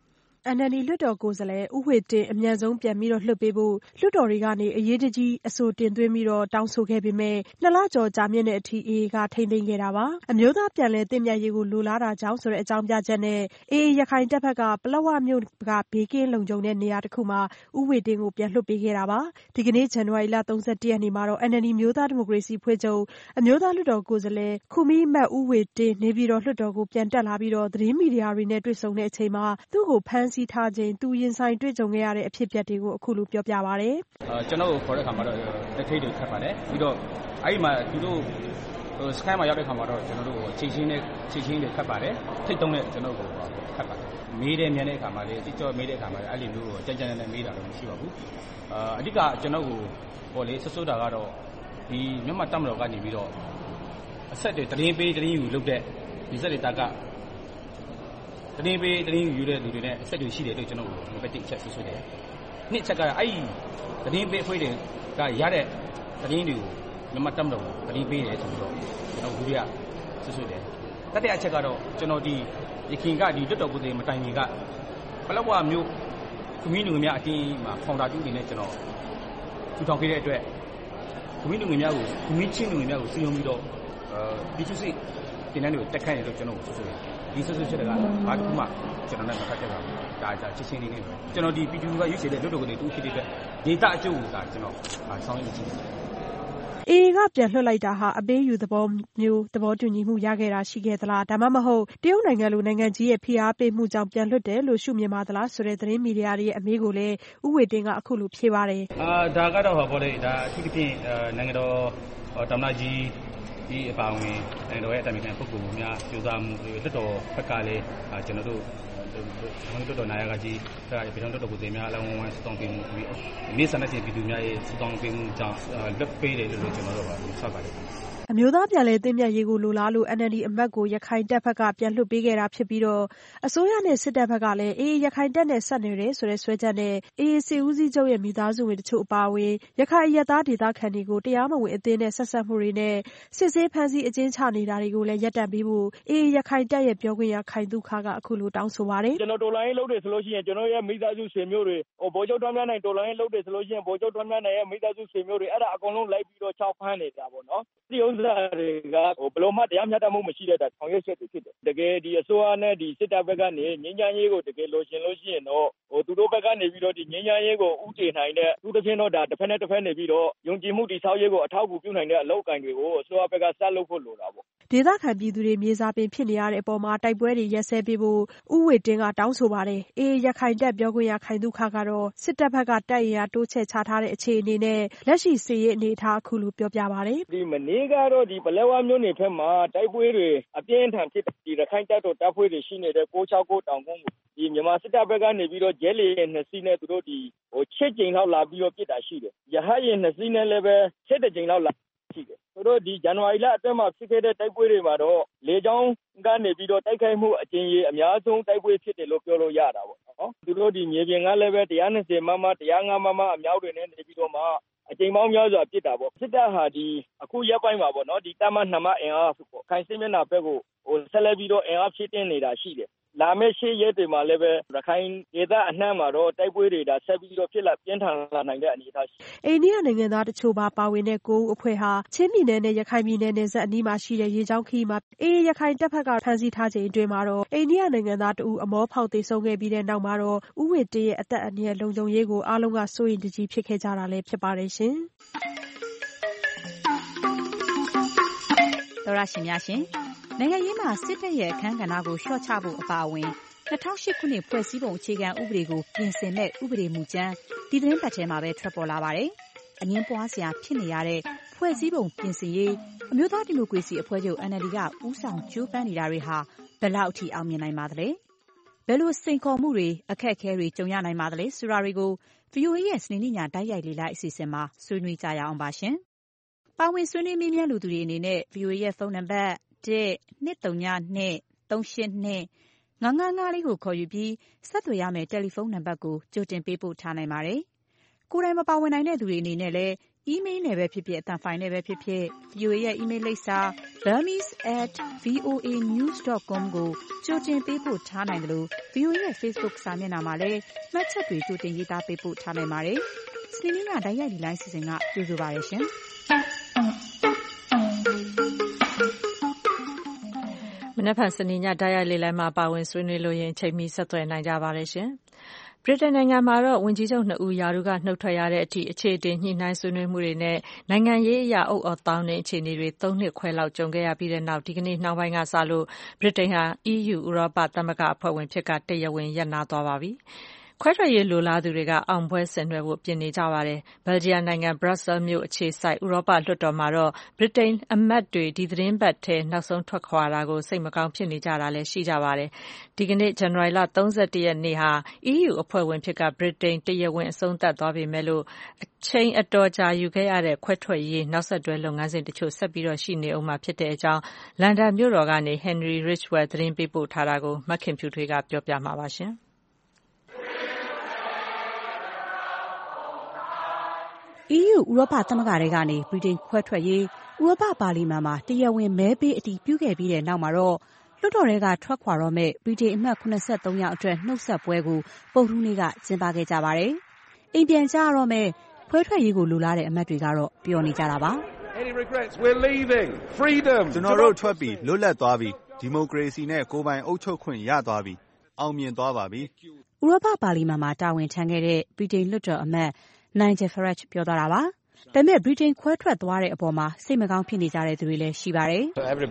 အန်အယ်လ်ဒီလွှတ်တော်ကိုယ်စားလှယ်ဦးဝှေ့တင်းအမြန်ဆုံးပြန်ပြီးလွှတ်ပေးဖို့လွှတ်တော်တွေကနေအရေးတကြီးအဆိုတင်သွင်းပြီးတောင်းဆိုခဲ့ပေမဲ့နှစ်လကျော်ကြာမြင့်တဲ့အထိ အေအေ ကထိန်းသိမ်းခဲ့တာပါ။အမျိုးသားပြန်လည်သင့်မြတ်ရေးကိုလိုလားတာကြောင့်ဆိုတဲ့အကြောင်းပြချက်နဲ့ အေအေ ရခိုင်တပ်ဘက်ကပလက်ဝမြို့ကဘေးကင်းလုံခြုံတဲ့နေရာတစ်ခုမှာဦးဝှေ့တင်းကိုပြန်လွှတ်ပေးခဲ့တာပါ။ဒီကနေ့ဇန်နဝါရီလ၃၁ရက်နေ့မှာတော့ အန်အယ်လ်ဒီမျိုးသားဒီမိုကရေစီအဖွဲ့ချုပ်အမျိုးသားလွှတ်တော်ကိုယ်စားလှယ်ခူမီးမတ်ဦးဝှေ့တင်းနေပြည်တော်လွှတ်တော်ကိုပြန်တက်လာပြီးသတင်းမီဒီယာတွေနဲ့တွေ့ဆုံတဲ့အချိန်မှာသူ့ကိုဖမ်းဆီးထားချိန်သူရင်ဆိုင်တွေ့ကြုံခဲ့ရတဲ့အဖြစ်အပျက်တွေကိုအခုလိုပြောပြပါတယ်။ကျွန်တော်ကိုခေါ်တဲ့ခါမှာတော့လက်ထိတ်တွေခတ်ပါတယ်ပြီးတော့အဲ့ဒီမှာသူတို့စကန်မှာရောက်တဲ့ခါမှာတော့ကျွန်တော်တို့ကိုချိန်ချင်းနဲ့ချိန်ချင်းတွေခတ်ပါတယ်ထိတ်တုံးနဲ့ကျွန်တော်ကိုခတ်ပါတယ်မေးတဲ့မြန်တဲ့ခါမှာလေတိကျမေးတဲ့ခါမှာအဲ့လိုမျိုးကိုကြမ်းကြမ်းနဲ့မေးတာတော့မရှိပါဘူးအာအဓိကကျွန်တော်ကိုဟောလေဆွဆွတာကတော့ဒီမြန်မာတပ်မတော်ကနေပြီးတော့အဆက်တွေတရင်ပေးတရင်ယူလုပ်တဲ့ဒီစက်တွေတာကတရင်ပေးတရင်ယူယူတဲ့လူတွေနဲ့အဆက်တွေရှိတယ်လို့ကျွန်တော်ကိုဘက်တစ်ချက်ဆွဆွတယ်နှစ်ချက်ကအဲ့ဒီတရင်ပေးအဖွဲတွေကရတဲ့တရင်တွေကိုမြန်မာတပ်မတော်ကိုတရင်ပေးတယ်ဆိုပြီးတော့ကျွန်တော်ဘူးရဆွဆွတယ်တတိယအချက်ကတော့ကျွန်တော်ဒီရခင်ကဒီတွတ်တော်ကိုယ်တွေမတိုင်မီကပလက်ဝမျိုးခမီးလူငယ်များအတင်းမှာဖောင်တာတူးနေနဲ့ကျွန်တော်ထူထောင်ခဲ့တဲ့အတွက်ခမီးလူငယ်များကိုခမီးချင်းလူငယ်များကိုစီယုံပြီးတော့အဲဒီသူစိတ်တင်တဲ့တွေကိုတက်ခန့်ရလို့ကျွန်တော်ဆွဆွတယ်ဒီဆွဆွချက်တွေကဘာတစ်ခုမှကျွန်တော်နဲ့မဖတ်ခဲ့ပါဘူးဒါဒါချစ်ချင်းလေးနေပဲကျွန်တော်ဒီပီတူကရွေးချယ်တဲ့တွတ်တော်ကိုယ်တွေတူးဖြစ်တဲ့အတွက်ဒေတာအကျိုးကိုဒါကျွန်တော်ဆောင်းရည်ကြည့်တယ်အေအေ ကပြန်လွှတ်လိုက်တာဟာအပေးယူသဘောမျိုးသဘောတူညီမှုရခဲ့တာရှိခဲ့သလားဒါမှမဟုတ်တရုတ်နိုင်ငံလိုနိုင်ငံကြီးရဲ့ဖိအားပေးမှုကြောင့်ပြန်လွှတ်တယ်လို့ရှုမြင်ပါသလားဆိုတဲ့သတင်းမီဒီယာတွေရဲ့အမေးကိုလည်းဦးဝှေ့တင်းကအခုလိုဖြေပါတယ်အာဒါကတော့ဟောပေါ့လေဒါအထူးသဖြင့်နိုင်ငံတော်သမ္မတကြီးဒီအပါဝင်နိုင်ငံတော်ရဲ့အတိုင်ပင်ခံပုဂ္ဂိုလ်များကြိုးစားမှုလွှတ်တော်ဘက်ကလည်းကျွန်တော်တို့ကျွန်တော်တို့နာယကကြီးဒါပြည်ထောင်စုတော်ကိုယ်စားများအလောင်းဝမ်းစတောင်းပေးမှုပြီးမိဆန္ဒရှင်ပြည်သူများရဲ့စတောင်းပေးမှုကြောင့်လွတ်ပေးတယ်လို့ကျွန်တော်တို့ကဆက်ပါတယ်အမျိုးသားပြန်လည်သင့်မြတ်ရေးကိုလိုလားလို့ အန်အယ်လ်ဒီအမတ်ကိုရခိုင်တပ်ဘက်ကပြန်လွှတ်ပေးခဲ့တာဖြစ်ပြီးတော့အစိုးရနဲ့စစ်တပ်ဘက်ကလည်းအေအေရခိုင်တပ်နဲ့ဆက်နွယ်တယ်ဆိုတဲ့ဆွဲချက်နဲ့အေအေစစ်ဦးစီးချုပ်ရဲ့မိသားစုဝင်တချို့အပါအဝင်ရခိုင်အရပ်သားဒေသခံတွေကိုတရားမဝင်အသင်းနဲ့ဆက်ဆက်မှုတွေနဲ့စစ်ဆေးဖမ်းဆီးအကျဉ်းချနေတာတွေကိုလည်းရပ်တန့်ပေးဖို့အေအေရခိုင်တပ်ရဲ့ပြောခွင့်ရခိုင်သုခကအခုလိုတောင်းဆိုပါတယ်ကျွန်တော်တော်လိုင်းလုပ်တယ်ဆိုလို့ရှိရင်ကျွန်တော်ရဲ့မိသားစုဆွေမျိုးတွေဟိုဗိုလ်ချုပ်ထွန်းမြတ်နိုင်တော်လိုင်းလုပ်တယ်ဆိုလို့ရှိရင်ဗိုလ်ချုပ်ထွန်းမြတ်နိုင်ရဲ့မိသားစုဆွေမျိုးတွေအဲ့ဒါအကုန်လုံးလိုက်ပြီးတော့ချောက်ဖမ်းနေတာပေါ့နော်ဒီဥစ္စာတွေကဟိုဘလို့မှတရားမျှတမှုမရှိတဲ့တာဆောင်ရွက်ချက်တွေဖြစ်တယ်တကယ်ဒီအစိုးရနဲ့ဒီစစ်တပ်ဘက်ကနေငြိမ်းချမ်းရေးကိုတကယ်လိုချင်လို့ရှိရင်တော့ဟိုသူတို့ဘက်ကနေပြီးတော့ဒီငြိမ်းချမ်းရေးကိုဥတည်နိုင်တဲ့သူတစ်ချင်းတော့ဒါတစ်ဖက်နဲ့တစ်ဖက်နေပြီးတော့ယုံကြည်မှုတည်ဆောက်ရေးကိုအထောက်အကူပြုနိုင်တဲ့အလုပ်အကင်တွေကိုအစိုးရဘက်ကစလုပ်ဖို့လိုတာပေါ့ဒေသခံပြည်သူတွေမြေစာပင်ဖြစ်နေရတဲ့အပေါ်မှာတိုက်ပွဲတွေရက်စဲပေးဖို့ဦးဝှေ့တင်းကတောင်းဆိုပါတယ်အေအေရခိုင်တပ်ပြောခွင့်ရခိုင်သုခကတော့စစ်တပ်ဘက်ကတပ်ရင်အားတိုးချဲ့ချထားတဲ့အခြေအနေနဲ့လက်ရှိစစ်ရေးအနေအထားအခုလိုပြောပြပါတယ်ဒီမနေ့ကတော့ဒီပလက်ဝမြို့နယ်ဘက်မှာတိုက်ပွဲတွေအပြင်းထန်ဖြစ်ဒီရခိုင်တပ်တော်တပ်ဖွဲ့တွေရှိနေတဲ့ကိုချောက်ကိုတောင်ကုန်းကိုဒီမြန်မာစစ်တပ်ဘက်ကနေပြီးတော့ဂျဲလီရဲ့နှစ်စီးနဲ့သူတို့ဒီဟိုချစ်ကြိမ်လောက်လာပြီးတော့ပြစ်တာရှိတယ်ရဟတ်ရဲ့နှစ်စီးနဲ့လည်းပဲချက်တဲ့ကြိမ်လောက်လာရှိတယ်သူတို့ဒီဇန်နဝါရီလအတွင်းမှာဖြစ်ခဲ့တဲ့တိုက်ပွဲတွေမှာတော့လေကြောင်းကနေပြီးတော့တိုက်ခိုက်မှုအကျဉ်းကြီးအများဆုံးတိုက်ပွဲဖြစ်တယ်လို့ပြောလို့ရတာပေါ့နော်သူတို့ဒီမြေပြင်ကလည်းပဲone twentyမမone oh fiveမမအမြောက်တွေနဲ့နေပြီးတော့မှအချိန်ပေါင်းများစွာပြစ်တာပေါ့စစ်တပ်ဟာဒီအခုရက်ပိုင်းမှာပေါ့နော်ဒီတမန်နှစ်မအင်အားပေါ့ခိုင်စစ်မျက်နှာဘက်ကိုဟိုဆက်လက်ပြီးတော့အင်အားဖြည့်တင်နေတာရှိတယ်လာမယ့်ရှေ့ရက်တွေမှာလည်းပဲရခိုင်ဒေသအနှံ့မှာတော့တိုက်ပွဲတွေဒါဆက်ပြီးတော့ဖြစ်လာပြင်းထန်လာနိုင်တဲ့အနေအထားရှိအိန္ဒိယနိုင်ငံသားတချို့ပါပါဝင်တဲ့ကိုဦးအဖွဲ့ဟာချင်းပြည်နယ်နဲ့ရခိုင်ပြည်နယ်နယ်စပ်အနီးမှာရှိတဲ့ရေကြောင်းခရီးမှာအေအေရခိုင်တပ်ဖက်ကဖမ်းဆီးထားချိန်အတွင်းမှာတော့အိန္ဒိယနိုင်ငံသားတဦးအမောဖောက်သေဆုံးခဲ့ပြီးတဲ့နောက်မှာတော့ဦးဝှေ့တင်းရဲ့အသက်အန္တရာယ်လုံခြုံရေးကိုအားလုံးကစိုးရိမ်တကြီးဖြစ်ခဲ့ကြတာလည်းဖြစ်ပါတယ်ရှင်သောရရှင်များရှင်နိုင်ငံရေးမှာစစ်တပ်ရဲ့အခမ်းကဏ္ဍကိုလျှော့ချဖို့အပါအဝင်၂၀၀၈ခုနှစ်ဖွဲ့စည်းပုံအခြေခံဥပဒေကိုပြင်ဆင်မဲ့ဥပဒေမူကြမ်းဒီသတင်းပတ်ထဲမှာပဲထွက်ပေါ်လာပါတယ်။အငင်းပွားစရာဖြစ်နေရတဲ့ဖွဲ့စည်းပုံပြင်ဆင်ရေးအမျိုးသားဒီမိုကရေစီအဖွဲ့ချုပ် အန်အယ်လ်ဒီ ကဦးဆောင်ကြိုးပမ်းနေတာတွေဟာဘယ်လောက်အထိအောင်မြင်နိုင်ပါသလဲ။ဘယ်လိုစိန်ခေါ်မှုတွေအခက်အခဲတွေကြုံရနိုင်ပါသလဲဆိုတာတွေကို ဗွီအိုအေရဲ့စနေနေ့ညတိုက်ရိုက်လေ့လာအစီအစဉ်မှာဆွေးနွေးကြရအောင်ပါရှင်။ပါဝင်ဆွေးနွေးမေးမြန်းလူသူတွေအနေနဲ့ ဗွီအိုအေရဲ့ဖုန်းနံပါတ်one two zero two three eight two five five fiveလေးကိုခေါ်ယူပြီးဆက်သွယ်ရမယ့်တယ်လီဖုန်းနံပါတ်ကိုကြိုတင်ပေးပို့ထားနိုင်ပါတယ်။ကိုယ်တိုင်မပါဝင်နိုင်တဲ့သူတွေအနေနဲ့လည်းအီးမေးလ်နဲ့ပဲဖြစ်ဖြစ်အသံဖိုင်နဲ့ပဲဖြစ်ဖြစ် ဗွီအိုအေ ရဲ့ အီးမေးလ်လိပ်စာ burmese at voa news dot com ကိုကြိုတင်ပေးပို့ထားနိုင်တယ်လို့ ဗွီအိုအေ ရဲ့ Facebook စာမျက်နှာမှာလည်းမှတ်ချက်တွေကြိုတင်ရေးသားပေးပို့ထားနိုင်ပါတယ်။စနေနေ့ကတိုက်ရိုက်ဒီလိုင်းစီစဉ်ကကြိုဆိုပါရရှင်။မနက်ဖြန်စနေညတိုက်ရိုက်လေလံမှာပါဝင်ဆွေးနွေးလို့ရင်ချိန်မီဆက်သွယ်နိုင်ကြပါတယ်ရှင်။ဗြိတိန်နိုင်ငံမှာတော့ဝန်ကြီးချုပ်နှစ်ဦးရာထူးကနှုတ်ထွက်ရတဲ့အထိအခြေအတင်ညှိနှိုင်းဆွေးနွေးမှုတွေနဲ့နိုင်ငံရေးအရအုပ်အော်သောင်းတဲ့အခြေအနေတွေသုံးနှစ်ခွဲလောက်ကြုံခဲ့ရပြီးတဲ့နောက်ဒီကနေ့နှောင်းပိုင်းကစလို့ဗြိတိန်ဟာ အီးယူ ဥရောပသမဂ္ဂအဖွဲ့ဝင်ဖြစ်ကတရားဝင်ရပ်နားသွားပါပြီ။ခွဲထွက်ရေးလိုလားသူတွေကအောင်ပွဲဆင်နွှဲဖို့ပြင်နေကြပါတယ်။ဘယ်လ်ဂျီယံနိုင်ငံဘရပ်ဆဲလ်မြို့အခြေစိုက်ဥရောပလွှတ်တော်မှာတော့ဗြိတိန်အမတ်တွေဒီသတင်းပတ်ထဲနောက်ဆုံးထွက်ခွာတာကိုစိတ်မကောင်းဖြစ်နေကြတာလည်းရှိကြပါတယ်။ဒီကနေ့ဇန်နဝါရီလ၃၁ရက်နေ့ဟာ အီးယူအဖွဲ့ဝင်ဖြစ်ကဗြိတိန်တရားဝင်အဆုံးသတ်သွားပေမဲ့လို့အချိန်အတော်ကြာယူခဲ့ရတဲ့ခွဲထွက်ရေးနောက်ဆက်တွဲလုပ်ငန်းစဉ်တချို့ဆက်ပြီးတော့ရှိနေအောင်မှာဖြစ်တဲ့အကြောင်းလန်ဒန်မြို့တော်ကနေ Henry Ridgwell သတင်းပေးပို့ထားတာကိုမခင်ဖြူထွေးကပြောပြမှာပါရှင်။အီးယူ ဥရောပသမဂ္ဂထဲကနေဗြိတိန်ခွဲထွက်ရေးဥရောပပါလီမန်မှာတရားဝင်မဲပေးအတည်ပြုခဲ့ပြီးတဲ့နောက်မှာတော့လွှတ်တော်ထဲကထွက်ခွာတော့မဲ့ဗြိတိန်အမတ်၇၃ယောက်အတွက်နှုတ်ဆက်ပွဲကိုပုပ်ထူးနေ့ကကျင်းပခဲ့ကြပါတယ်။အိမ်ပြန်ကြရတော့မဲ့ခွဲထွက်ရေးကိုလိုလားတဲ့အမတ်တွေကတော့ပျော်နေကြတာပါ။ "ကျွန်တော်တို့ထွက်ပြီလွတ်လပ်သွားပြီဒီမိုကရေစီနဲ့ကိုယ်ပိုင်အုပ်ချုပ်ခွင့်ရသွားပြီအောင်မြင်သွားပါပြီ။" ဥရောပပါလီမန်မှာတာဝန်ထမ်းခဲ့တဲ့ဗြိတိန်လွှတ်တော်အမတ်Nigel Farage ပြောသွားတာပါ။ဒါပေမဲ့ဗြိတိန်ခွဲထွက်သွားတဲ့အပေါ်မှာစိတ်မကောင်းဖြစ်နေကြတဲ့သူတွေလည်းရှိပါတယ်။ "ဗြိ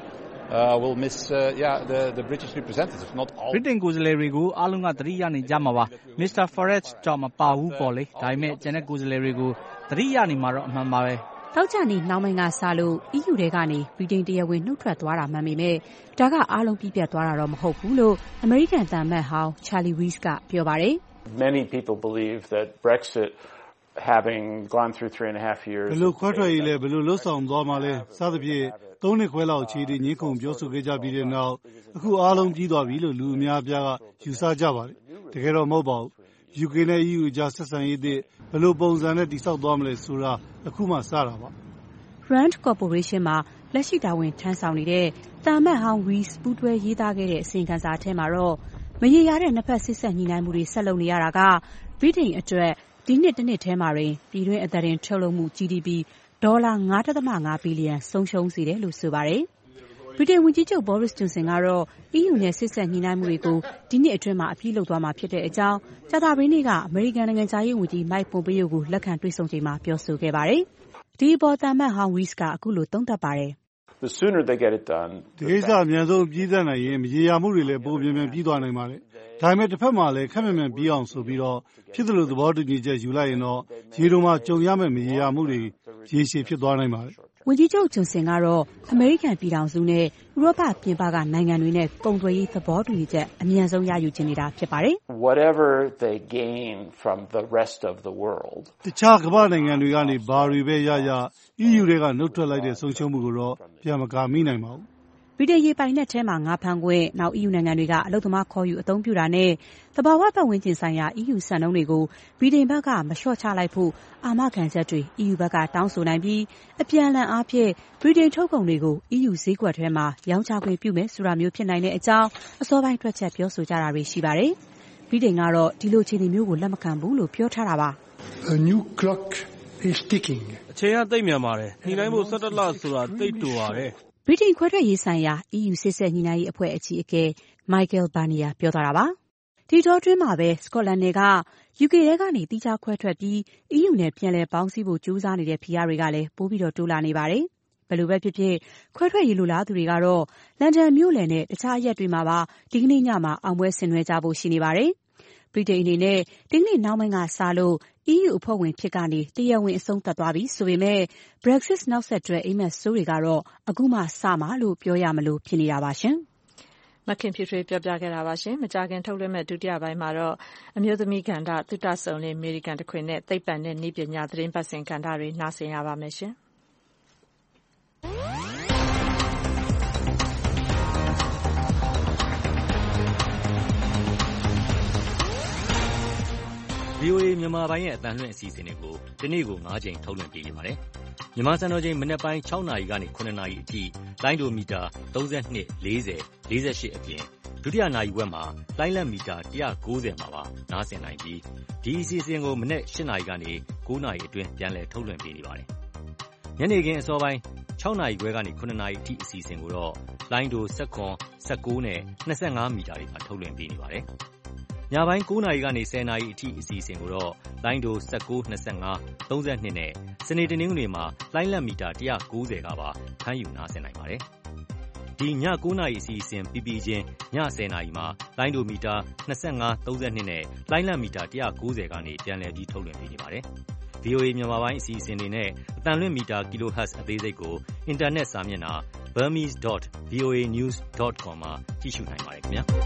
တိန်ကိုယ်စားလှယ်တွေကိုအားလုံးကသတိရနေကြမှာပါ။ မစ္စတာ Farage တော့မပါဘူးပေါ့လေ။ဒါပေမဲ့ကျန်တဲ့ကိုယ်စားလှယ်တွေကိုသတိရနေမှာတော့အမှန်ပါပဲ။ "သောကြာနေ့နှောင်းပိုင်းကစလို့အီးယူထဲကနေဗြိတိန်တရားဝင်နှုတ်ထွက်သွားတာမှန်ပေမဲ့ဒါကအားလုံးပြီးပြတ်သွားတာတော့မဟုတ်ဘူးလို့အမေရိကန်သံအမတ်ဟောင်း Charlie Rees ကပြောပါတယ်။ "Many people believe that Brexit having gone through three and a half years ဘယ်လိုခွဲထွက်ရေးလဲဘယ်လိုလှုပ်ဆောင်သွားမှာလဲစသဖြင့်သုံးနှစ်ခွဲလောက်အခြေအနေငင်းခုန်ပြောဆိုခဲ့ကြပြီးတဲ့နောက်အခုအားလုံးပြီးသွားပြီလို့လူအများအပြားကယူဆကြပါတယ်တကယ်တော့မဟုတ်ပါဘူး ယူကေ နဲ့ အီးယူ ကြားဆက်ဆံရေးသစ်ဘယ်လိုပုံစံနဲ့တည်ဆောက်သွားမလဲဆိုတာအခုမှစတာပါ။ Rand Corporation မှာလက်ရှိတာဝန်ထမ်းဆောင်နေတဲ့သံအမတ်ဟောင်း Rees ပူးတွဲရေးသားခဲ့တဲ့အစီရင်ခံစာထဲမှာတော့မရေရာတဲ့နှစ်ဖက်ဆက်ဆက်ညှိနှိုင်းမှုတွေဆက်လုပ်နေရတာကဗြိတိန်အတွက်ဒီနှစ်တစ်နှစ်ထဲမှာတွင်ပြည်တွင်းအသားတင်ထုတ်လုပ်မှု ဂျီ ဒီ ပီ ဒေါ်လာ ၅.၅ ဘီလီယံဆုံးရှုံးစေတယ်လို့ဆိုပါတယ်။ဗြိတိန်ဝန်ကြီးချုပ် Boris Johnson ကတော့အီးယူနဲ့ဆက်ဆက်ညှိနှိုင်းမှုတွေကိုဒီနှစ်အတွင်းမှာအပြည့်လုပ်သွားမှာဖြစ်တဲ့အကြောင်းကြာသပတေးနေ့ကအမေရိကန်နိုင်ငံခြားရေးဝန်ကြီး Mike Pompeo ကိုလက်ခံတွေ့ဆုံချိန်မှာပြောဆိုခဲ့ပါတယ်။ဒီအပေါ်သံအမတ်ဟောင်း Rees ကအခုလိုသုံးသပ်ပါတယ်။ "The sooner they get it done ဒီကိစ္စအမြန်ဆုံးပြီးသတ်နိုင်ရင်မရေရာမှုတွေလည်းပိုပြင်းပြင်းပြီးသွားနိုင်ပါတယ်။ဒါပေမဲ့တစ်ဖက်မှာလည်းခက်မြန်မြန်ပြီးအောင်ဆိုပြီးတော့ဖြစ်သလိုသဘောတူညီချက်ယူလိုက်ရင်တော့ရေတိုမှာကြုံရမယ့်မရေရာမှုတွေရေရှည်ဖြစ်သွားနိုင်ပါတယ်။ဝန်ကြီးချုပ်ဂျွန်ဆင်ကတော့အမေရိကန်ပြည်ထောင်စုနဲ့ဥရောပပြင်ပကနိုင်ငံတွေနဲ့ကုန်သွယ်ရေးသဘောတူညီချက်အမြန်ဆုံးရယူချင်နေတာဖြစ်ပါတယ်။ "Whatever they gain from the rest of the world တခြားကမ္ဘာနိုင်ငံတွေကနေဘာတွေပဲရရ အီးယူ တွေကနှုတ်ထွက်လိုက်တဲ့ဆုံးရှုံးမှုကိုတော့ပြန်မကာမိနိုင်ပါဘူး။ဗြိတိန်ရေပိုင်နက်ထဲမှာငါးဖမ်းခွင့်နောက် အီးယူနိုင်ငံတွေကအလုပ်သမားခေါ်ယူအသုံးပြုတာနဲ့သဘာဝပတ်ဝန်းကျင်ဆိုင်ရာအီးယူစံနှုန်းတွေကိုဗြိတိန်ဘက်ကမလျှော့ချလိုက်ဖို့အာမခံချက်တွေအီးယူဘက်ကတောင်းဆိုနိုင်ပြီးအပြန်အလှန်အားဖြင့်ဗြိတိန်ထုတ်ကုန်တွေကိုအီးယူဈေးကွက်ထဲမှာရောင်းချခွင့်ပြုမယ်ဆိုတာမျိုးဖြစ်နိုင်တဲ့အကြောင်းအစောပိုင်းတွက်ချက်ပြောဆိုကြတာတွေရှိပါတယ်။ဗြိတိန်ကတော့ဒီလိုအခြေအနေမျိုးကိုလက်မခံဘူးလို့ပြောထားတာပါ။ "A new clock is ticking အချိန်ကသိပ်မြန်ပါတယ်ညှိနှိုင်းဖို့၁၁လဆိုတာသိပ်တိုပါတယ်။ဗြိတိန်ခွဲထွက်ရေးဆိုင်ရာအီးယူဆက်ဆက်ညှိနှိုင်းရေးအဖွဲ့အကြီးအကဲ Michael Barnier ပြောသွားတာပါ။ဒီတောအတွင်းမှာပဲစကော့တလန်နယ်ကယူကေထဲကနေသီးခြားခွဲထွက်ပြီးအီးယူနဲ့ပြန်လည်ပေါင်းစည်းဖို့ကြိုးစားနေတဲ့ဖိအားတွေကလည်းပိုပြီးတော့တိုးလာနေပါတယ်။ဘယ်လိုပဲဖြစ်ဖြစ်ခွဲထွက်ရေးလိုလားသူတွေကတော့လန်ဒန်မြို့လယ်နဲ့တခြားအရပ်တွေမှာပါဒီကနေ့ညမှာအောင်ပွဲဆင်နွှဲကြဖို့ရှိနေပါတယ်။ဗြိတိန်အနေနဲ့ဒီကနေ့နှောင်းပိုင်းကစလို့အီးယူအဖွဲ့ဝင်ဖြစ်ကနေတရားဝင်အဆုံးသတ်သွားပြီဆိုပေမဲ့ Brexit နောက်ဆက်တွဲအိမ်မက်ဆိုးတွေကတော့အခုမှစမှာလို့ပြောရမလို့ဖြစ်နေတာပါရှင်။မခင်ဖြူထွေးပြောပြခဲ့တာပါရှင်။မကြာခင်ထုတ်လွှင့်မဲ့ဒုတိယပိုင်းမှာတော့အမျိုးသမီးကဏ္ဍသုတဆုံလင်းအမေရိကန်တခွင်နဲ့သိပ္ပံနဲ့နည်းပညာသတင်းပတ်စဉ်ကဏ္ဍတွေနားဆင်ရပါမယ်ရှင်။ဗွီအိုအေ မြန်မာပိုင်းရဲ့အသံလွှင့်အစီအစဉ်တွေကိုတနေ့ကို၅ကြိမ်ထုတ်လွှင့်ပေးနေပါတယ်။မြန်မာစံတော်ချိန်မနက်ပိုင်း၆နာရီကနေ၇နာရီအထိလိုင်းဒိုမီတာ၃၂ ၄၀ ၄၈အပြင်ဒုတိယနာရီဝက်မှာလိုင်းလတ်မီတာ၁၉၀မှာပါနားဆင်နိုင်ပြီးဒီအစီအစဉ်ကိုမနက်၈နာရီကနေ၉နာရီအတွင်းပြန်လည်ထုတ်လွှင့်ပေးနေပါတယ်။ညနေခင်းအစောပိုင်း၆နာရီခွဲကနေ၇နာရီအထိအစီအစဉ်ကိုတော့လိုင်းဒို၁၇ ၁၉နဲ့၂၅မီတာတွေမှာထုတ်လွှင့်ပေးနေပါတယ်။ညပိုင်း၉နာရီကနေ၁၀နာရီအထိအစီအစဉ်ကိုတော့လိုင်းဒို၁၉ ၂၅ ၃၂နဲ့စနေတနင်္ဂနွေမှာလိုင်းလတ်မီတာ၁၉၀ကပါဖမ်းယူနားဆင်နိုင်ပါတယ်။ဒီည၉နာရီအစီအစဉ်ပြီးပြီးချင်းည၁၀နာရီမှာလိုင်းဒိုမီတာ၂၅ ၃၂နဲ့လိုင်းလတ်မီတာ၁၉၀ကနေပြန်လည်ပြီးထုတ်လွှင့်ပေးနေပါတယ်။ ဗွီအိုအေ မြန်မာပိုင်းအစီအစဉ်တွေနဲ့အသံလွှင့်မီတာ kilohertz အသေးစိတ်ကိုအင်တာနက်စာမျက်နှာ burmese dot v o a news dot com မှာကြည့်ရှုနိုင်ပါတယ်ခင်ဗျာ။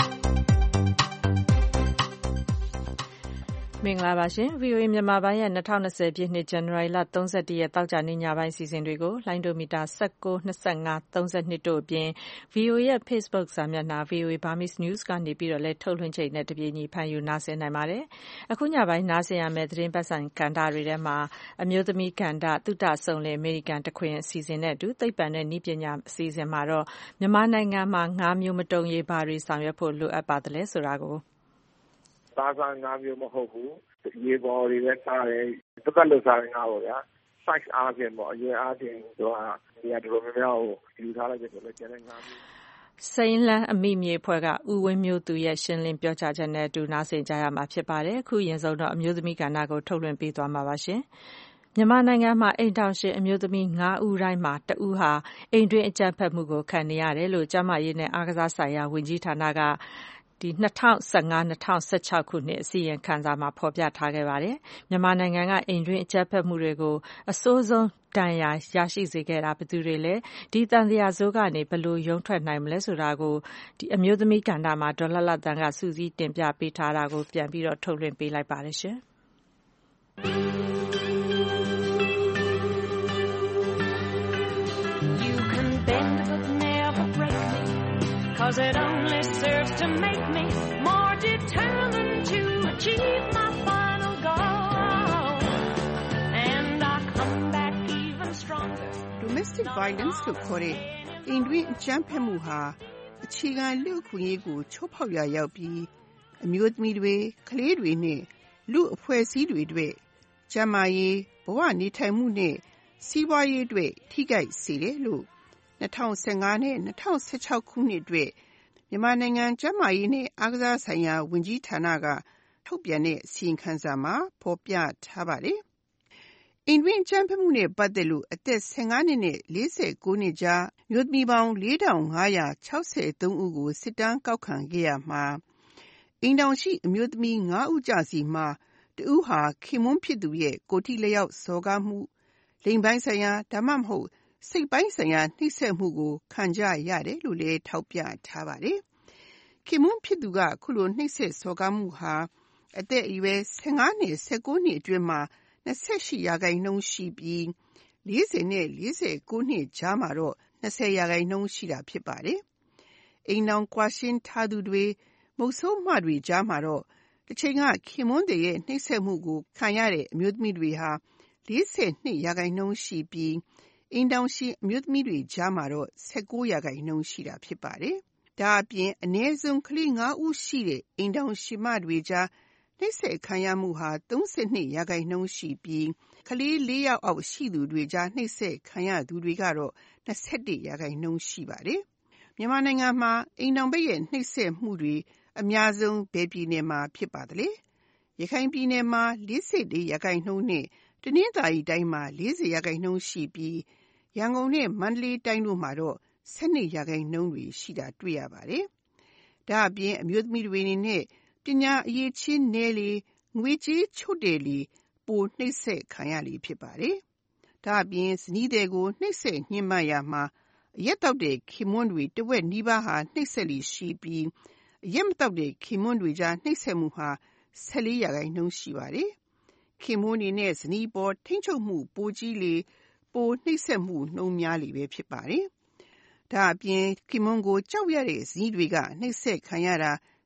မင်္ဂလာပါရှင် ဗွီအိုအေ မြန်မာပိုင်းရဲ့၂၀၂၀ပြည့်နှစ်ဇန်နဝါရီလ၃၁ရက်သောကြာနေ့ညပိုင်းအစီအစဉ်တွေကိုလိုင်းဒိုမီတာ၁၉ ၂၅ ၃၂တို့အပြင် ဗွီအိုအေရဲ့ Facebook စာမျက်နှာ ဗွီအိုအေ Burmese News ကနေပြီးတော့လည်းထုတ်လွှင့်ချိန်နဲ့တပြေးညီဖမ်းယူနားဆင်နိုင်ပါတယ်။အခုညပိုင်းနားဆင်ရမယ့်သတင်းပတ်ဆိုင်ကဏ္ဍတွေထဲမှာအမျိုးသမီးကဏ္ဍသုတဆုံလင်အမေရိကန်တခွင်အစီအစဉ်နဲ့အတူသိပ္ပံနဲ့နည်းပညာအစီအစဉ်မှာတော့မြန်မာနိုင်ငံမှာငါးမျိုးမတုံရေးဘာတွေဆောင်ရွက်ဖို့လိုအပ်ပါသလဲဆိုတာကိုသားစားငါးမျိုးမဟုတ်ဘူးရေပေါ်တွေပဲစားတယ်တပတ်လို့စားရင်ငါပေါ့ဗျာ size အားဖြင့်ပေါ့အရွယ်အားဖြင့်တော့ဒီကတော်တော်များများကိုယူထားလိုက်တယ်ဆိုတော့ကျန်တဲ့ငါးမျိုးစိန်လန်းအမိမြေဖွဲ့ကဦးဝင်းမျိုးသူရဲ့ရှင်းလင်းပြောကြားချက်နဲ့အတူနားဆင်ကြရမှာဖြစ်ပါတယ်အခုရင်ဆုံးတော့အမျိုးသမီးကဏ္ဍကိုထုတ်လွှင့်ပေးသွားမှာပါရှင်မြန်မာနိုင်ငံမှာအိမ်ထောင်ရှင်အမျိုးသမီး၅ဦးတိုင်းမှာတဦးဟာအိမ်တွင်းအကြမ်းဖက်မှုကိုခံနေရတယ်လို့ကျန်းမာရေးနဲ့အားကစားဆိုင်ရာဝန်ကြီးဌာနကဒီ၂၀၁၅ ၂၀၁၆ခုနှစ်အစီရင်ခံစာမှာဖော်ပြထားခဲ့ပါတယ်မြန်မာနိုင်ငံကအိမ်တွင်းအကြမ်းဖက်မှုတွေကိုအဆိုးဆုံးဒဏ်ရာရရှိစေခဲ့တာဘယ်သူတွေလဲဒီတန်တရားဆိုးကနေဘယ်လိုရုန်းထွက်နိုင်မလဲဆိုတာကိုဒီအမျိုးသမီးကဏ္ဍမှာဒေါ်လာလာတန်ကစူးစီးတင်ပြပေးထားတာကိုပြန်ပြီးတော့ထုတ်လွှင့်ပေးလိုက်ပါတယ်ရှင် Cause it only serves to make me more determined to achieve my final goal. And I come back even stronger. Domestic violence လို့ခေါ်တဲ့အိမ်တွင်းအကြမ်းဖက်မှုဟာအခြေခံလူ့အခွင့်အရေးကိုချိုးဖောက်ရာရောက်ပြီးအမျိုးသမီးတွေကလေးတွေနဲ့လူအဖွဲ့အစည်းတွေအတွက်ကျန်းမာရေးဘဝနေထိုင်မှုနဲ့စီးပွားရေးအတွက်ထိခိုက်စေတယ်လို့၂၀၁၅နဲ့၂၀၁၆ခုနှစ်အတွက်မြန်မာနိုင်ငံကျန်းမာရေးနဲ့အားကစားဆိုင်ရာဝန်ကြီးဌာနကထုတ်ပြန်တဲ့အစီရင်ခံစာမှာဖော်ပြထားပါတယ်။အိမ်တွင်းအကြမ်းဖက်မှုနဲ့ပတ်သက်လို့အသက်၁၅နှစ်နဲ့၄၉နှစ်ကြားမြို့သမီးပေါင်း၄ထောင်၅ရာ၆၃ဦးကိုစစ်တမ်းကောက်ခံခဲ့ရမှာအိမ်ထောင်ရှိအမျိုးသမီး၅ဦးကြစီမှာတဦးဟာခင်မွန်းဖြစ်သူရဲ့ကိုယ်ထိလက်ရောက်စော်ကားမှုလိင်ပိုင်းဆိုင်ရာဒါမှမဟုတ်စိတ်ပိုင်းဆိုင်ရာနှိပ်စက်မှုကိုခံကြရတယ်လို့လည်းထောက်ပြထားပါတယ်။ခင်မွန်းဖြစ်သူကခုလိုနှိပ်စက်စော်ကားမှုဟာအသက်အရွယ်၁၅နှစ်၁၉နှစ်အတွင်းမှာ၂၈ရာခိုင်နှုန်းရှိပြီး၄၀နဲ့၄၉နှစ်ကြားမှာတော့၂၀ရာခိုင်နှုန်းရှိတာဖြစ်ပါတယ်။အိမ်နောင်ကွာရှင်းထားသူတွေမုတ်ဆိုးမှတွေကြားမှာတော့တစ်ချိန်ကခင်မွန်းတဲ့ရဲ့နှိပ်စက်မှုကိုခံရတဲ့အမျိုးသမီးတွေဟာ၄၂ရာခိုင်နှုန်းရှိပြီးအိမ်တောင်ရှိအမျိုးသမီးတွေကြားမှာတော့၁၉ရာခိုင်နှုန်းရှိတာဖြစ်ပါတယ်။ဒါအပြင်အနည်းဆုံးကလေး၅ဦးရှိတဲ့အိမ်တောင်ရှိမတွေကြားနှိပ်စက်ခံရမှုဟာ၃၂ရာခိုင်နှုန်းရှိပြီးကလေး၄ယောက်အောက်ရှိသူတွေကြားနှိပ်စက်ခံရသူတွေကတော့၂၁ရာခိုင်နှုန်းရှိပါတယ်။မြန်မာနိုင်ငံမှာအိမ်တောင်ဘက်ရဲ့နှိပ်စက်မှုတွေအများဆုံးဘယ်ပြည်နယ်မှာဖြစ်ပါသလဲ။ရခိုင်ပြည်နယ်မှာ၄၄ရာခိုင်နှုန်းနဲ့တနင်္သာရီတိုင်းမှာ၄၀ရာခိုင်နှုန်းရှိပြီးရန်ကုန်နဲ့မန္တလေးတိုင်းတို့မှာတော့၁၂ရာခိုင်နှုန်းတွေရှိတာတွေ့ရပါတယ်။ဒါအပြင်အမျိုးသမီးတွေအနေနဲ့ပညာအရေးချင်းနည်းလေငွေကြေးချွတ်တယ်လေပိုနှိပ်စက်ခံရလေဖြစ်ပါတယ်။ဒါအပြင်ဇနီးသည်ကိုနှိပ်စက်ညှဉ်းပန်းရမှာအရက်တောက်တဲ့ခင်မွန်းတွေတဝက်နီးပါးဟာနှိပ်စက်လေရှိပြီးအရက်မတောက်တဲ့ခင်မွန်းတွေကြားနှိပ်စက်မှုဟာ၁၄ရာခိုင်နှုန်းရှိပါတယ်။ခင်မွန်းတွေနဲ့ဇနီးပေါ်ထိမ့်ချုပ်မှုပိုကြီးလေပိုနှိပ်စက်မှုနှုံများလေပဲဖြစ်ပါတယ်။ဒါအပြင်ခင်မွန်းကိုကြောက်ရတဲ့ဇနီးတွေကနှိပ်စက်ခံရတာ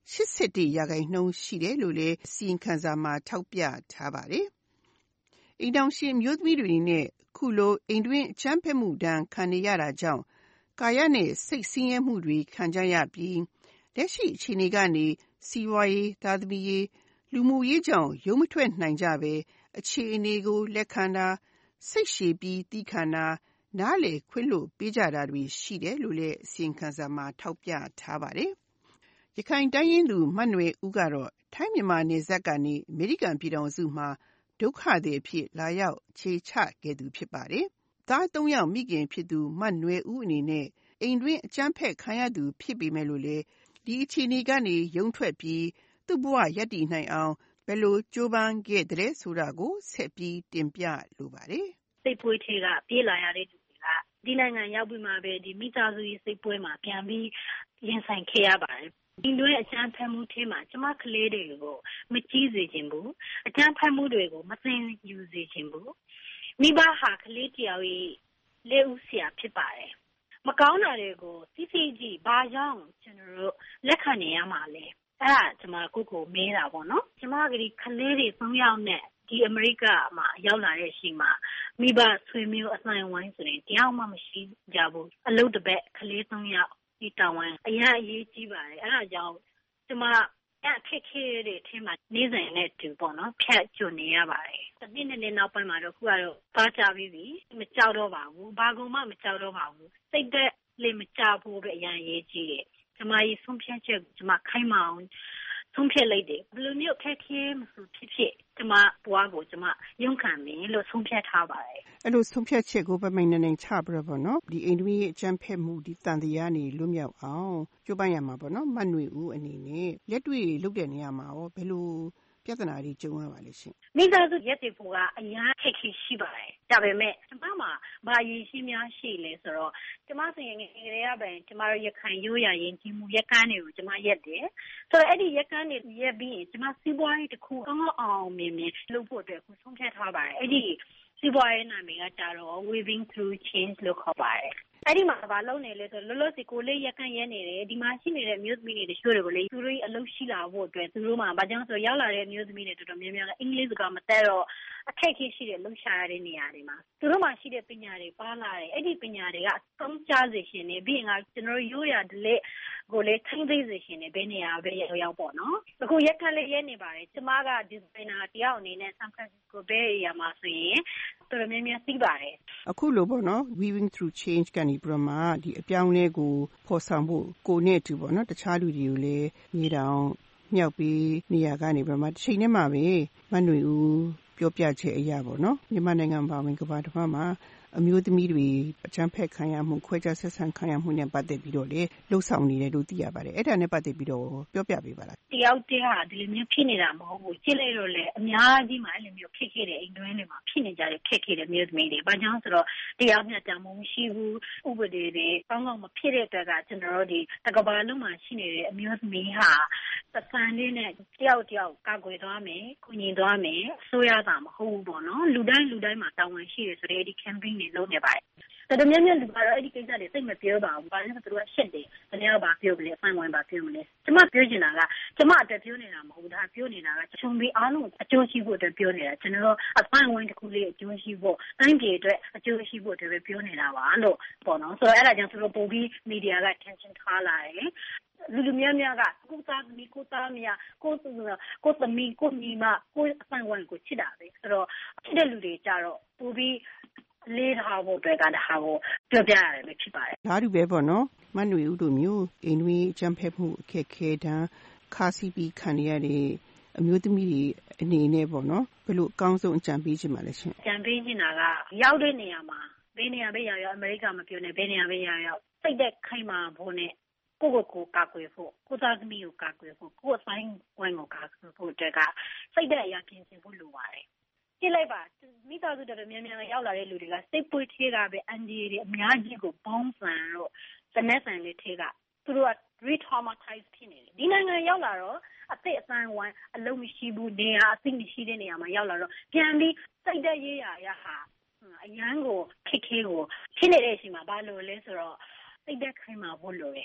ရှစ်ဆယ့်တစ်ရာခိုင်နှုန်းရှိတယ်လို့လည်းအစီရင်ခံစာမှာထောက်ပြထားပါတယ်။အိမ်ထောင်ရှင်အမျိုးသမီးတွေနဲ့ခုလိုအိမ်တွင်းအကြမ်းဖက်မှုဒဏ်ခံနေရတာကြောင့်ကာယနဲ့စိတ်ဆင်းရဲမှုတွေခံကြရပြီးလက်ရှိအခြေအနေကနေစီးပွားရေး၊သားသမီးရေး၊လူမှုရေးကြောင့်ရုန်းမထွက်နိုင်ကြပဲအခြေအနေကိုလက်ခံတာ၊စိတ်ရှည်ပြီးသည်းခံတာ၊နားလည်ခွင့်လွှတ်ပေးကြတာတွေရှိတယ်လို့လည်းအစီရင်ခံစာမှာထောက်ပြထားပါတယ်။ရခိုင်တိုင်းရင်းသူမနွယ်ဦးကတော့ထိုင်းမြန်မာနယ်စပ်ကနေအမေရိကန်ပြည်ထောင်စုမှာဒုက္ခသည်အဖြစ်လာရောက်အခြေချခဲ့သူဖြစ်ပါတယ်။သားသုံးယောက်မိခင်ဖြစ်သူမနွယ်ဦးအနေနဲ့အိမ်တွင်းအကြမ်းဖက်ခံရသူဖြစ်ပေမဲ့လို့လေဒီအခြေအနေကနေရုန်းထွက်ပြီးသူ့ဘဝရပ်တည်နိုင်အောင်ဘယ်လိုကြိုးပမ်းခဲ့တဲ့ဆိုတာကိုဆက်ပြီးတင်ပြလိုပါတယ်။စိတ်ပွေးထဲကပြေးလာရတဲ့သူတွေကဒီနိုင်ငံရောက်ပြီးမှပဲဒီမိသားစုရေးစိတ်ပွေးမှာပြန်ပြီးရင်ဆိုင်ခဲ့ရပါတယ်။ဒီလိုအကြမ်းဖက်မှုထဲမှာကျမကလေးတွေကိုမကြီးစေခြင်းဘူးအကြမ်းဖက်မှုတွေကိုမသိယူစေခြင်းဘူးမိဘဟာကလေးတယောက်ရဲ့လက်ဦးဆရာဖြစ်ပါတယ်မကောင်းတာတွေကိုစီစီကြီးဘာကြောင့်ကျွန်တော်တို့လက်ခံနေရမှာလဲအဲ့ဒါကျွန်မကိုကိုမေးတာပေါ့နော်ကျွန်မကဒီကလေးတွေသုံးယောက်နဲ့ဒီအမေရိကမှာရောက်လာတဲ့အချိန်မှာမိဘဆွေမျိုးအဆိုင်ဝိုင်းဆိုရင်တယောက်မှမရှိကြဘူးအလုပ်တစ်ပတ်ကလေးသုံးယောက်ဒီတောင်ဝမ်းအရင်အရေးကြီးပါတယ်အဲ့ဒါကြောင့်ကျွန်မအဲ့ခက်ခဲတဲ့အထက်မှာနေစဉ်နဲ့တူပေါ့နော်ဖြတ်ကျွနေရပါတယ်တနည်းနည်းနောက်ပိုင်းမှာတော့ခုကတော့သားကြပြီးပြီမကြောက်တော့ပါဘူးဘာကုန်မှမကြောက်တော့ပါဘူးစိတ်သက်လေးမကြောက်ဖို့ပဲအရင်အရေးကြီးတယ်ကျွန်မရေဆုံးဖြတ်ချက်ကျွန်မခိုင်းမအောင်ဆုံးဖြတ်လိုက်တယ်ဘယ်လိုမျိုးခက်ခဲမဆိုဖြစ်ဖြစ်ကျွန်မဘွားကိုကျွန်မရုန်းခံမယ်လို့ဆုံးဖြတ်ထားပါတယ်အဲ့လိုဆုံးဖြတ်ချက်ကိုပမိန်နေနေချပြတော့ပေါ့နော်ဒီအိန္ဒိယအကျန်းဖက်မှုဒီတန်တရားနေလွတ်မြောက်အောင်ကြိုးပမ်းရမှာပေါ့နော်မတ်နွေဦးအနေနဲ့လက်တွေ့လုပ်တဲ့နေရာမှာရောဘယ်လိုပြဿနာတွေကြုံရပါလိမ့်ရှင်မိသားစုရက်တွေပေါ်ကအများခက်ခဲရှိပါတယ်ဒါပေမဲ့ကျွန်မမှာဘာရည်ရှိများရှိလဲဆိုတော့ကျွန်မဆိုရင်ငယ်ငယ်လေးကပဲကျွန်မတို့ရခိုင်ရိုးရာရင်ကြီးမှုရက်ကန်းတွေကိုကျွန်မရက်တယ်ဆိုတော့အဲ့ဒီရက်ကန်းတွေရက်ပြီးရင်ကျွန်မစီးပွားရေးတစ်ခုကောင်းအောင်မြင်မြင်လုပ်ဖို့အတွက်ခုဆုံးဖြတ်ထားပါတယ်အဲ့ဒီစီးပွားရေးနာမည်ကကြတော့ Weaving Through Change လို့ခေါ်ပါတယ်အဲ့ဒီမှာဘာလုပ်နေလဲဆိုလောလောဆယ်ကိုလေးရက်ကန်ရဲနေတယ်ဒီမှာရှိနေတဲ့မျိုးသမီးတွေတချို့တွေကိုလေသူတို့အလုပ်ရှိလာဖို့အတွက်သူတို့မှာဘာကြောင့်ဆိုရောက်လာတဲ့မျိုးသမီးတွေတော်တော်များများကအင်္ဂလိပ်စကားမတတ်တော့အခက်အခဲရှိတဲ့လုံရှာရတဲ့နေရာတွေမှာသူတို့မှာရှိတဲ့ပညာတွေပါလာတယ်အဲ့ဒီပညာတွေကအကောင်းကြစေရှင်နေပြီးရင်ကကျွန်တော်ရိုးရာဒလက်ကိုလေထိမ့်သိစေရှင်နေဘယ်နေရာပဲရောက်ရောက်ပေါ့နော်အခုရက်ကန်လေးရဲနေပါတယ်ကျမကဒီဇိုင်နာတယောက်အနေနဲ့ San Francisco Bay Area မှာဆိုရင်တော်တော်များများသိပါတယ်အခုလိုပေါ့နော် Weaving Through Change ကနေပြမဒီအပြောင်းလဲကိုဖော်ဆောင်ဖို့ကိုနဲ့အတူပေါ့နော်တခြားလူတွေကိုလည်းမြေတောင်မြောက်ပြီးနေရာကနေပြမတစ်ချိန်နဲ့မှပဲမနွေဦးပြောပြချက်အရာပေါ့နော်မြန်မာနိုင်ငံပါဝင်ကမ္ဘာတစ်ပတ်မှာအမျိုးသမီးတွေအချမ်းဖက်ခံရမှုခွဲခြားဆက်ဆံခံရမှုနဲ့ပတ်သက်ပြီးတော့လေလှုပ်ဆောင်နေတယ်လို့သိရပါတယ်အဲ့ဒါနဲ့ပတ်သက်ပြီးတော့ပြောပြပေးပါလားတယောက်တည်းဟာဒီလိုမျိုးဖြစ်နေတာမဟုတ်ဘူးကြည့်လိုက်တော့လေအများကြီးမှအဲ့လိုမျိုးဖြစ်ခဲ့တဲ့အိမ်တွင်းတွေမှာဖြစ်နေကြတဲ့ဖြစ်ခဲ့တဲ့မျိုးသမီးတွေဘာကြောင့်ဆိုတော့တရားမျှတမှုမရှိဘူးဥပဒေတွေကောင်းကောင်းမဖြစ်တဲ့အတွက်ကကျွန်တော်တို့ဒီတကဘာလုံးမှာရှိနေတဲ့အမျိုးသမီးဟာသစံလေးနဲ့တယောက်တယောက်ကာကွယ်သွားမယ်ကိုညီသွားမယ်ဆိုရတာမဟုတ်ဘူးပေါ့နော်လူတိုင်းလူတိုင်းမှာတာဝန်ရှိတယ်ဆိုတဲ့ဒီ campaign တွေလုပ်နေပါတယ်တော်တော်များများလူကတော့အဲ့ဒီကိစ္စတွေသိမပြောပါဘူး။ဘာလို့လဲဆိုတော့သူတို့ကရှစ်တယ်။တကယ်တော့ဘာပြောမလဲ။ဖိုင်ဝိုင်းဘာပြောမလဲ။ကျမပြောချင်တာကကျမအတွက်ပြောနေတာမဟုတ်ဘူး။ဒါပြောနေတာကချုံပြီးအားလုံးအကျိုးရှိဖို့အတွက်ပြောနေတာ။ကျွန်တော်တို့အဖိုင်ဝိုင်းတစ်ခုလေးအကျိုးရှိဖို့တိုင်းပြည်အတွက်အကျိုးရှိဖို့အတွက်ပဲပြောနေတာပါလို့ပေါ့နော်။ဆိုတော့အဲ့ဒါကြောင့်သူတို့ပုံပြီးမီဒီယာက attention ထားလာတယ်။လူလူများများကကိုသားသမီးကိုသားမယားကိုသူကိုသမီးကိုညီမကိုအဖိုင်ဝိုင်းကိုချစ်တာပဲ။ဆိုတော့ချစ်တဲ့လူတွေကြတော့ပုံပြီးလေးထားဖို့အတွက်ကဒါဟာကိုပြောပြရတယ်ပဲဖြစ်ပါတယ်။ဒါတူပဲပေါ့နော်။မနွေဦးတို့မျိုးအိမ်တွင်းအကြမ်းဖက်မှုအခက်ခဲတန်းခါစီပြီးခံရတဲ့အမျိုးသမီးတွေအနေနဲ့ပေါ့နော်ဘယ်လိုအကောင်းဆုံးအကြံပေးချင်ပါလဲရှင်။အကြံပေးချင်တာကရောက်တဲ့နေရာမှာဘယ်နေရာပဲရောက်ရောက်အမေရိကမပြောနဲ့ဘယ်နေရာပဲရောက်ရောက်စိတ်သက်ခိုင်မာဖို့နဲ့ကိုယ့်ကိုယ်ကိုကာကွယ်ဖို့ကိုသားသမီးကိုကာကွယ်ဖို့ကိုယ့်အဆိုင်ဝိုင်းကိုကာကွယ်ဖို့အတွက်ကစိတ်သက်အရာပြင်ဆင်ဖို့လိုပါတယ်ကြည့်လိုက်ပါမိသားစုတော်တော်များများရောက်လာတဲ့လူတွေကစိတ်ပွေးထဲကပဲအန်ဒီတွေအများကြီးကိုပေါင်းစံတော့စနေဆန်လေးထဲကသူတို့က re-traumatize ဖြစ်နေတယ်ဒီနိုင်ငံရောက်လာတော့အသက်အဆိုင်ဝိုင်းအလုံးမရှိဘူးနေရာအသိမရှိတဲ့နေရာမှာရောက်လာတော့ပြန်ပြီးစိတ်သက်ရေးရရဟာအရန်ကိုခက်ခဲကိုဖြစ်နေတဲ့အချိန်မှာဘာလို့လဲဆိုတော့စိတ်သက်ခိုင်မာဖို့လိုတယ်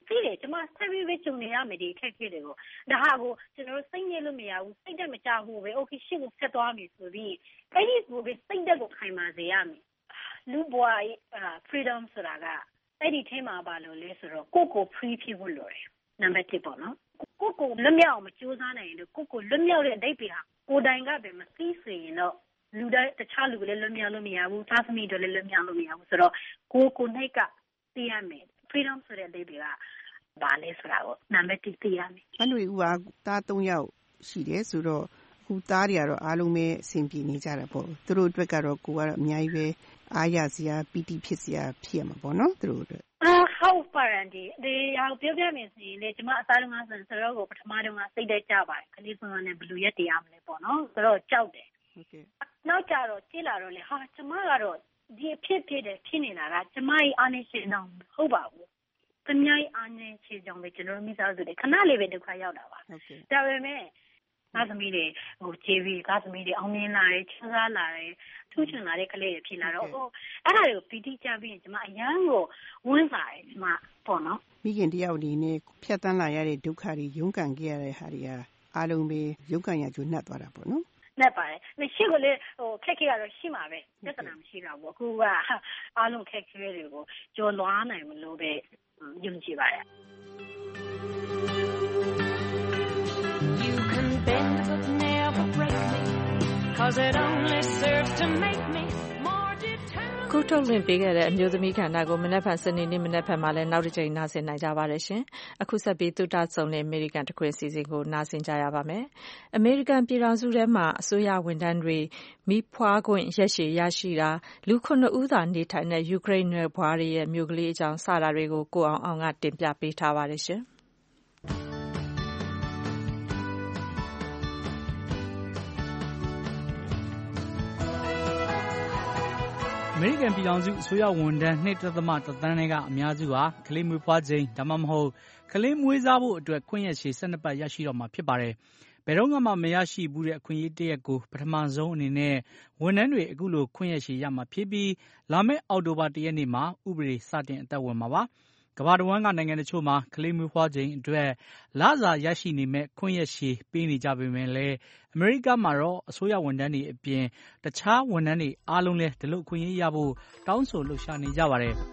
သိတယ်ကျမဆက်ပြီးပဲကြုံနေရမယ်ဒီအခက်အခဲတွေကိုဒါဟာကိုကျွန်တော်တို့စိတ်ညစ်လို့မရဘူးစိတ်တက်မကြဘူးပဲ okay ရှေ့ကိုဆက်သွားပြီဆိုပြီးအဲ့ဒီကိုပဲစိတ်တက်ကိုခိုင်မာစေရမယ်လူဘွား freedom ဆိုတာကအဲ့ဒီထဲမှာပါလို့လဲဆိုတော့ကိုကို free ဖြစ်ဖို့လိုတယ်နံပါတ်တစ်ပေါ့နော်ကိုကိုလွတ်မြောက်အောင်မကြိုးစားနိုင်ရင်ကိုကိုလွတ်မြောက်တဲ့အဓိပ္ပာယ်ဟာကိုယ်တိုင်ကပဲမသိစေရင်တော့လူတိုင်းတခြားလူတွေလည်းလွတ်မြောက်လို့မရဘူးသားသမီးတွေလည်းလွတ်မြောက်လို့မရဘူးဆိုတော့ကိုကိုနှိတ်ကသိရမယ် freedom ဆိုတဲ့အဓိပ္ပာယ်ကဘာလဲဆိုတာကိုနံပါတ်တစ်သိရမယ်အဲ့လိုဦးကသားသုံးယောက်ရှိတယ်ဆိုတော့အခုသားတွေကတော့အားလုံးပဲအဆင်ပြေနေကြတာပေါ့သူတို့အတွက်ကတော့ကိုကတော့အများကြီးပဲအားရစရာပီတိဖြစ်စရာဖြစ်ရမှာပေါ့နော်သူတို့အတွက်အာဟုတ်ပါတယ်ဒီဒီရောက်ပြောပြမယ်ဆိုရင်လေကျမအသားလုံးကဆိုဆိုတော့ကိုပထမတော့ကစိတ်တက်ကြပါတယ်ခလေးဆုံးနဲ့ဘယ်လိုရက်တရားမလဲပေါ့နော်ဆိုတော့ကြောက်တယ်ဟုတ်ကဲ့နောက်ကြတော့ကြည့်လာတော့လေဟာကျမကတော့ဒီအဖြစ်ဖြစ်တယ်ဖြစ်နေတာကကျမရဲ့အားနေရှင်တော့ဟုတ်ပါဘူးတမယအားနေချေကြောင့်ပဲကျွန်တော်မိသားစုတွေခဏလေးပဲဒုက္ခရောက်တာပါဒါပေမဲ့ငါသမီးတွေဟိုဂျေဗီကသမီးတွေအောင်မြင်လာတယ်ချမ်းသာလာတယ်ထူးချွန်လာတဲ့ကလေးတွေဖြစ်လာတော့ဟိုအဲ့ဒါတွေကိုပီတိကြပြီးရင်ကျမအရန်ကိုဝန်းစားတယ်ကျမပေါ့နော်မိခင်တယောက်ဒီနေ့ဖြတ်တန်းလာရတဲ့ဒုက္ခတွေရုန်းကန်ခဲ့ရတဲ့ဟာတွေကအားလုံးပဲရုန်းကန်ရကြိုးနှက်သွားတာပေါ့နော်နှက်ပါတယ်မရှိကိုလေဟိုခက်ခဲရတော့ရှိမှာပဲပြဿနာမရှိတော့ဘူးအခုကအားလုံးခက်ခဲတွေကိုကြော်လွှားနိုင်မလို့ပဲယုံကြည်ပါတယ် bend but never break me cause it only serves to make me more determined ခုထုတ်လွှင့်ပေးခဲ့တဲ့အမျိုးသမီးကဏ္ဍကိုမနက်ဖြန်စနေနေ့မနက်ဖြန်မှာလည်းနောက်တစ်ချိန်နားဆင်နိုင်ကြပါတယ်ရှင်အခုဆက်ပြီးသုတဆုံတဲ့အမေရိကန်တခွင်စီစဉ်ကိုနားဆင်ကြရပါမယ်အမေရိကန်ပြည်ထောင်စုထဲမှာအစိုးရဝန်ထမ်းတွေမိဖွားခွင့်ရက်ရှည်ရရှိတာလူခုနှစ်ဦးသာနေထိုင်တဲ့ယူကရိန်းနယ်ဘွားတွေရဲ့မြို့ကလေးအကြောင်းစတာတွေကိုကိုအောင်အောင်ကတင်ပြပေးထားပါတယ်ရှင်အမေရိကန်ပြည်ထောင်စုအစိုးရဝန်ထမ်း ၂.၁ သန်းထဲကအများစုဟာကလေးမွေးဖွားချိန်ဒါမှမဟုတ်ကလေးမွေးစားဖို့အတွက်ခွင့်ရက်ရှည်၁၂ပတ်ရရှိတော့မှာဖြစ်ပါတယ်။ဘယ်တော့မှမရရှိဘူးတဲ့အခွင့်အရေးတစ်ရပ်ကိုပထမဆုံးအနေနဲ့ဝန်ထမ်းတွေအခုလိုခွင့်ရက်ရှည်ရမှာဖြစ်ပြီးလာမယ့်အောက်တိုဘာ၁ရက်နေ့မှာဥပဒေစတင်အသက်ဝင်မှာပါ။ကမ္ဘာတဝန်းကနိုင်ငံတချို့မှာကလေးမွေးဖွားချိန်အတွက်လစာရရှိနေမဲ့ခွင့်ရက်ရှည်ပေးနေကြပေမဲ့လည်းအမေရိကမှာတော့အစိုးရဝန်ထမ်းတွေအပြင်တခြားဝန်ထမ်းတွေအားလုံးလည်းဒီလိုအခွင့်အရေးရဖို့တောင်းဆိုလှုပ်ရှားနေကြပါတယ်။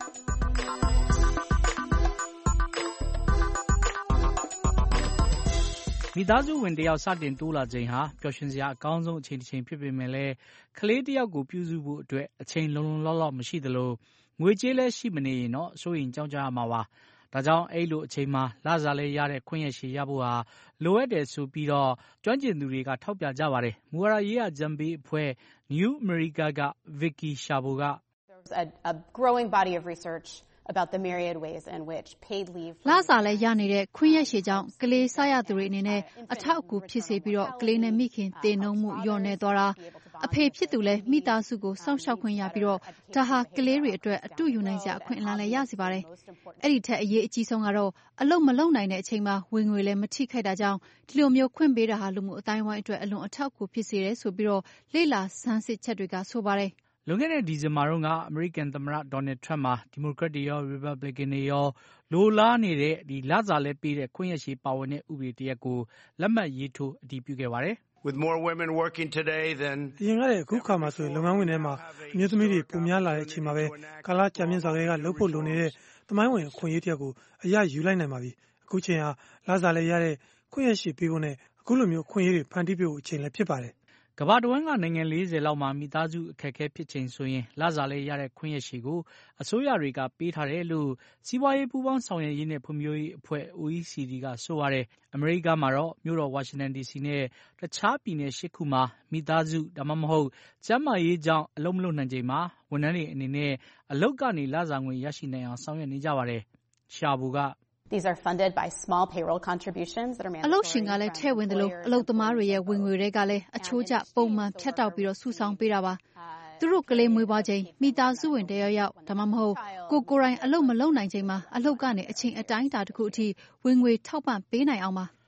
မိသားစုဝင်တယောက်စတင်တိုးလာချိန်ဟာပျော်ရွှင်စရာအကောင်းဆုံးအချိန်တစ်ချိန်ဖြစ်ပေမဲ့လည်းကလေးတယောက်ကိုပြုစုဖို့အတွက်အချိန်လုံလုံလောက်လောက်မရှိသလိုငွေကြေးလည်းရှိမနေရင်တော့စိုးရိမ်ကြောက်ကြရမှာပါ။ဒါကြောင့်အဲ့လိုအချိန်မှာလစာလည်းရတဲ့ခွင့်ရရှည်ရဖို့ဟာလိုအပ်တယ်ဆိုပြီးတော့ကျွမ်းကျင်သူတွေကထောက်ပြကြပါတယ်။မူဝါဒရေးရာဂျမ်ဘေးအဖွဲ့ New America က Vicky Shabo က a, a growing body of research about the myriad ways in which paid leave လစာလည်းရနေတဲ့ခွင့်ရရှည်ကြောင့်ကလေးစားရသူတွေအနေနဲ့အထောက်အကူဖြစ်စေပြီးတော့ကလေးနဲ့မိခင်တည်နှုံမှုညော့နေသွားတာအဖေဖြစ်သူလည်းမိသားစုကိုစောင့်ရှောက်ခွင့်ရပြီးတော့ဒါဟာကလေးတွေအတွက်အတူယူနိုင်စရာအခွင့်အလမ်းလည်းရစေပါတယ်။အဲ့ဒီထက်အရေးအကြီးဆုံးကတော့အလုံးမလုံးနိုင်တဲ့အချိန်မှာဝင်ငွေလည်းမထိခိုက်တာကြောင့်ဒီလိုမျိုးခွင့်ပေးတာဟာလူမှုအတိုင်းဝိုင်းအတွက်အလွန်အထောက်အကူဖြစ်စေတယ်ဆိုပြီးတော့လေ့လာဆန်းစစ်ချက်တွေကဆိုပါတယ်။လွန်ခဲ့တဲ့ဒီဇင်ဘာတုန်းကအမေရိကန်သမ္မတဒေါ်နယ်ထရမ့်မှာဒီမိုကရက်တွေရောရီပတ်ဘလစ်ကန်တွေရောလိုလားနေတဲ့ဒီလစာလဲပေးတဲ့ခွင့်ရရှည်ပါဝင်တဲ့ဥပဒေတစ်ရပ်ကိုလက်မှတ်ရေးထိုးအတည်ပြုခဲ့ပါတယ်။ With more women working today than အရင်ကတည်းကအခုခါမှာဆိုရင်လုပ်ငန်းဝင်ထဲမှာအမျိုးသမီးတွေပုံများလာတဲ့အချိန်မှာပဲကာလကြာမြင့်စွာကလှုပ်ဖို့လိုနေတဲ့သမိုင်းဝင်အခွင့်အရေးတစ်ရပ်ကိုအရယူလိုက်နိုင်ပါပြီ။အခုချိန်ဟာလစာလဲရတဲ့ခွင့်ရရှည်ပေးဖို့နဲ့အခုလိုမျိုးအခွင့်အရေးတွေဖန်တီးပေးဖို့အချိန်လည်းဖြစ်ပါတယ်။ကမ္ဘာတဝန်းကနိုင်ငံလေးဆယ်လောက်မှာမိသားစုအခက်အခဲဖြစ်ချိန်ဆိုရင်လစာလဲရတဲ့ခွင့်ရရှည်ကိုအစိုးရတွေကပေးထားတယ်လို့စီးပွားရေးပူးပေါင်းဆောင်ရွက်ရေးနဲ့ဖွံ့ဖြိုးရေးအဖွဲ့ O E C D ကဆိုပါတယ်။အမေရိကမှာတော့မြို့တော်ဝါရှင်တန်ဒီစီနဲ့တခြားပြည်နယ်ရှစ်ခုမှာမိသားစုဒါမှမဟုတ်ကျန်းမာရေးကြောင့်အလုပ်မလုပ်နိုင်ချိန်မှာဝန်ထမ်းတွေအနေနဲ့အလုပ်ကနေလစာငွေရရှိနိုင်အောင်ဆောင်ရွက်နေကြပါတယ်။ရှာဘူက These are funded by small payroll contributions that are mandatory. အလုပ်ရှင်ကလည်းထည့်ဝင်တယ်လို့အလုပ်သမားတွေရဲ့ဝင်ငွေတွေကလည်းအချိုးကျပုံမှန်ဖြတ်တောက်ပြီးတော့စုဆောင်ပေးတာပါ။သူတို့ကလေးမွေးဖွားချိန်မိသားစုဝင်တယောက်ယောက်ဒါမှမဟုတ်ကိုကိုယ်တိုင်အလုပ်မလုပ်နိုင်ချိန်မှာအလုပ်ကနေအချိန်အတိုင်းအတာတစ်ခုအထိဝင်ငွေထောက်ပံ့ပေးနိုင်အောင်ပါအ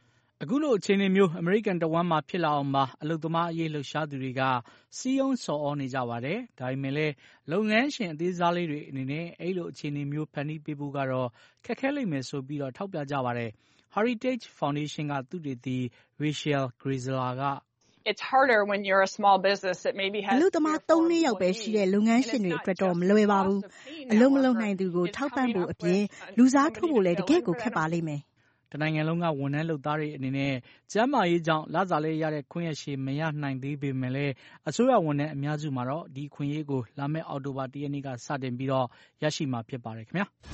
အခုလိုအခြေအနေမျိုးအမေရိကန်တဝမ်းမှာဖြစ်လာအောင်ပါအလုပ်သမားအရေးလှုပ်ရှားသူတွေကစီးရုံးဆော်ဩနေကြပါတယ်။ဒါပေမဲ့လည်းလုပ်ငန်းရှင်အသေးစားလေးတွေအနေနဲ့အဲ့လိုအခြေအနေမျိုးဖန်တီးပေးဖို့ကတော့ခက်ခဲလိမ့်မယ်ဆိုပြီးတော့ထောက်ပြကြပါတယ်။ Heritage Foundation ကသုတေသီ Rachel Grisler က It's harder when you're a small business that maybe has အလုပ်သမားသုံး လေးယောက်ပဲရှိတဲ့လုပ်ငန်းရှင်တွေအတွက်တော့မလွယ်ပါဘူး။အလုပ်မလုပ်နိုင်သူကိုထောက်ပံ့ဖို့အပြင်လူစားထိုးဖို့လည်းတကယ့်ကိုခက်ပါလိမ့်မယ်။တနိုင်ငံလုံးကဝန်ထမ်းလုပ်သားတွေအနေနဲ့ကျန်းမာရေးကြောင့်လစာလဲရတဲ့ခွင့်ရရှိမရနိုင်သေးပေမဲ့လည်းအစိုးရဝန်ထမ်းအများစုမှာတော့ဒီခွင့်ရေးကိုလာမယ့်အောက်တိုဘာ၁ရက်နေ့ကစတင်ပြီးတော့ရရှိမှာဖြစ်ပါတယ်ခင်ဗျာ။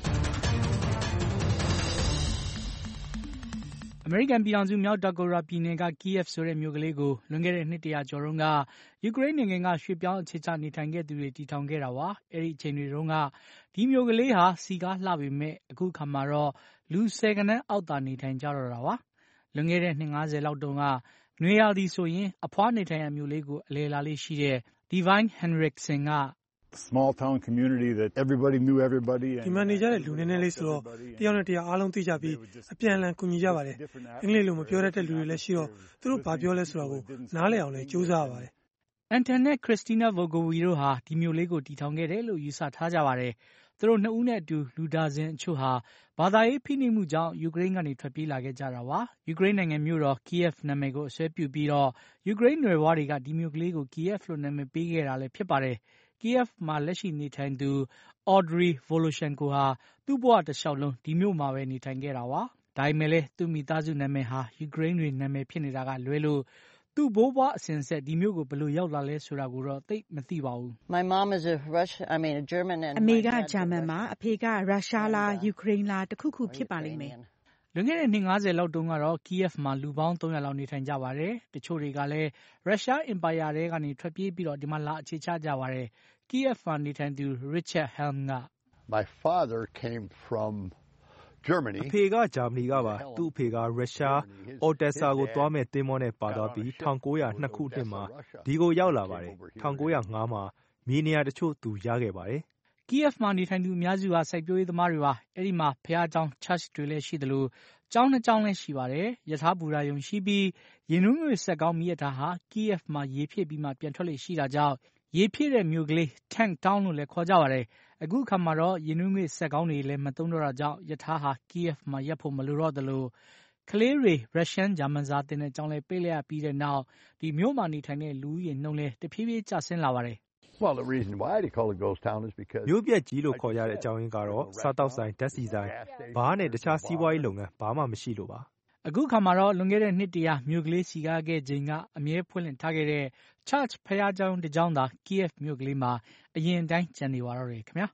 အမေရိကန်ပြည်ထောင်စုမြောက်ဒါကိုတာပြည်နယ်က Kiev ဆိုတဲ့မြို့ကလေးကိုလွန်ခဲ့တဲ့နှစ်တရာကျော်တုန်းကယူကရိန်းနိုင်ငံကရွှေ့ပြောင်းအခြေချနေထိုင်ခဲ့သူတွေတည်ထောင်ခဲ့တာပါ။အဲဒီအချိန်တွေတုန်းကဒီမြို့ကလေးဟာစီကားလှပေမဲ့အခုခါမှာတော့လူဆယ်ကနန်းအောက်သာနေထိုင်ကြတော့တာပါ။လွန်ခဲ့တဲ့နှစ်ငါးဆယ်လောက်တုန်းကနွေရာသီဆိုရင်အဖွားနေထိုင်ရာမြို့လေးကိုအလယ်လာလေးရှိတဲ့ Divine Henriksen က small town community that everybody knew everybody ဒီမှာနေကြတဲ့လူနည်းနည်းလေးဆိုတော့တယောက်နဲ့တယောက်အားလုံးသိကြပြီးအပြန်အလှန်ကူညီကြပါတယ်အင်္ဂလိပ်လိုမပြောတတ်တဲ့လူတွေလည်းရှိတော့သူတို့ဘာပြောလဲဆိုတာကိုနားလည်အောင်လည်းကြိုးစားရပါတယ်အန်တန်နဲ့ခရစ်စတီနာဗိုဂိုဝီတို့ဟာဒီမြို့လေးကိုတည်ထောင်ခဲ့တယ်လို့ယူဆထားကြပါတယ်သူတို့နှစ်ဦးနဲ့အတူလူဒါဇင်အချို့ဟာဘာသာရေးဖိနှိပ်မှုကြောင့်ယူကရိန်းကနေထွက်ပြေးလာခဲ့ကြတာပါယူကရိန်းနိုင်ငံမြို့တော် Kiev နာမည်ကိုအစွဲပြုပြီးတော့ယူကရိန်းနွယ်ဖွားတွေကဒီမြို့ကလေးကို Kiev လို့နာမည်ပေးခဲ့တာလည်းဖြစ်ပါတယ်Kiev မှာလက်ရှိနေထိုင်သူ Audrey Voloshenko ဟာသူ့ဘဝတစ်လျှောက်လုံးဒီမြို့မှာပဲနေထိုင်ခဲ့တာပါ။ဒါပေမဲ့လည်းသူ့မိသားစုနာမည်ဟာယူကရိန်းတွေနာမည်ဖြစ်နေတာကလွဲလို့သူ့ဘိုးဘွားအစဉ်ဆက်ဒီမြို့ကိုဘယ်လိုရောက်လာလဲဆိုတာကိုတော့သိမသိပါဘူး။ My mom is a Russian I mean a German and အမေကဂျာမန်ပါအဖေကရုရှားလားယူကရိန်းလားတခုခုဖြစ်ပါလိမ့်မယ်။လွန်ခဲ့တဲ့နှစ်ငါးဆယ်လောက်တုန်းကတော့ Kiev မှာလူပေါင်းသုံးရာလောက်နေထိုင်ကြပါတယ်။တချို့တွေကလည်းရုရှားအင်ပါယာထဲကနေထွက်ပြေးပြီးတော့ဒီမှာလာအခြေချကြပါတယ်။ Kiev မှာနေထိုင်သူ Richard Helm က My father came from Germany အဖေကဂျာမနီကပါသူ့အဖေကရုရှားအော်တက်ဆာကိုသွားမဲ့သင်္ဘောနဲ့ပါသွားပြီး၁၉၀၂ခုနှစ်မှာဒီကိုရောက်လာပါတယ်၁၉၀၅မှာမြေနေရာတချို့သူရခဲ့ပါတယ် Kiev မှာနေထိုင်သူအများစုဟာစိုက်ပျိုးရေးသမားတွေပါအဲ့ဒီမှာဘုရားကျောင်း church တွေလည်းရှိတယ်လို့ကျောင်းနှစ်ကျောင်းလည်းရှိပါတယ်ယထာဘူရာယုံရှိပြီးရင်နှွေးငွေဆက်ကောင်းမိရတာဟာ Kiev မှာရေဖြစ်ပြီးမှပြန်ထွက်လေရှိတာကြောင့်ရေပြည့်တဲ့မြို့ကလေး Tank Town လို့လည်းခေါ်ကြပါတယ်။အခုခါမှာတော့ရင်နှွေးငွေစက်ကောင်းတွေလည်းမသုံးတော့တာကြောင့်ယထာဟာ Kiev မှာရပ်ဖို့မလိုတော့သလိုကလေးတွေရုရှားဂျာမန်စာသင်တဲ့ကျောင်းလည်းပိတ်လိုက်ရပြီးတဲ့နောက်ဒီမြို့မှာနေထိုင်တဲ့လူဦးရေနှုန်းလည်းတဖြည်းဖြည်းကျဆင်းလာပါတယ်။ Well, the reason why they call it ghost town is because မြို့ပြက်ကြီးလို့ခေါ်ရတဲ့အကြောင်းရင်းကတော့စားတောက်ဆိုင်ဓာတ်ဆီဆိုင်ဘားနဲ့တခြားစီးပွားရေးလုပ်ငန်းဘာမှမရှိလို့ပါအခုခါမှာတော့လွန်ခဲ့တဲ့နှစ်တရာမြို့ကလေးစီကားခဲ့ချိန်ကအမြဲဖွင့်လှစ်ထားခဲ့တဲ့ Church ဖျားကျောင်းတစ်ကျောင်းသာ Kiev မြို့ကလေးမှာအရင်တိုင်းကျန်နေပါတော့တယ်ခင်ဗျာ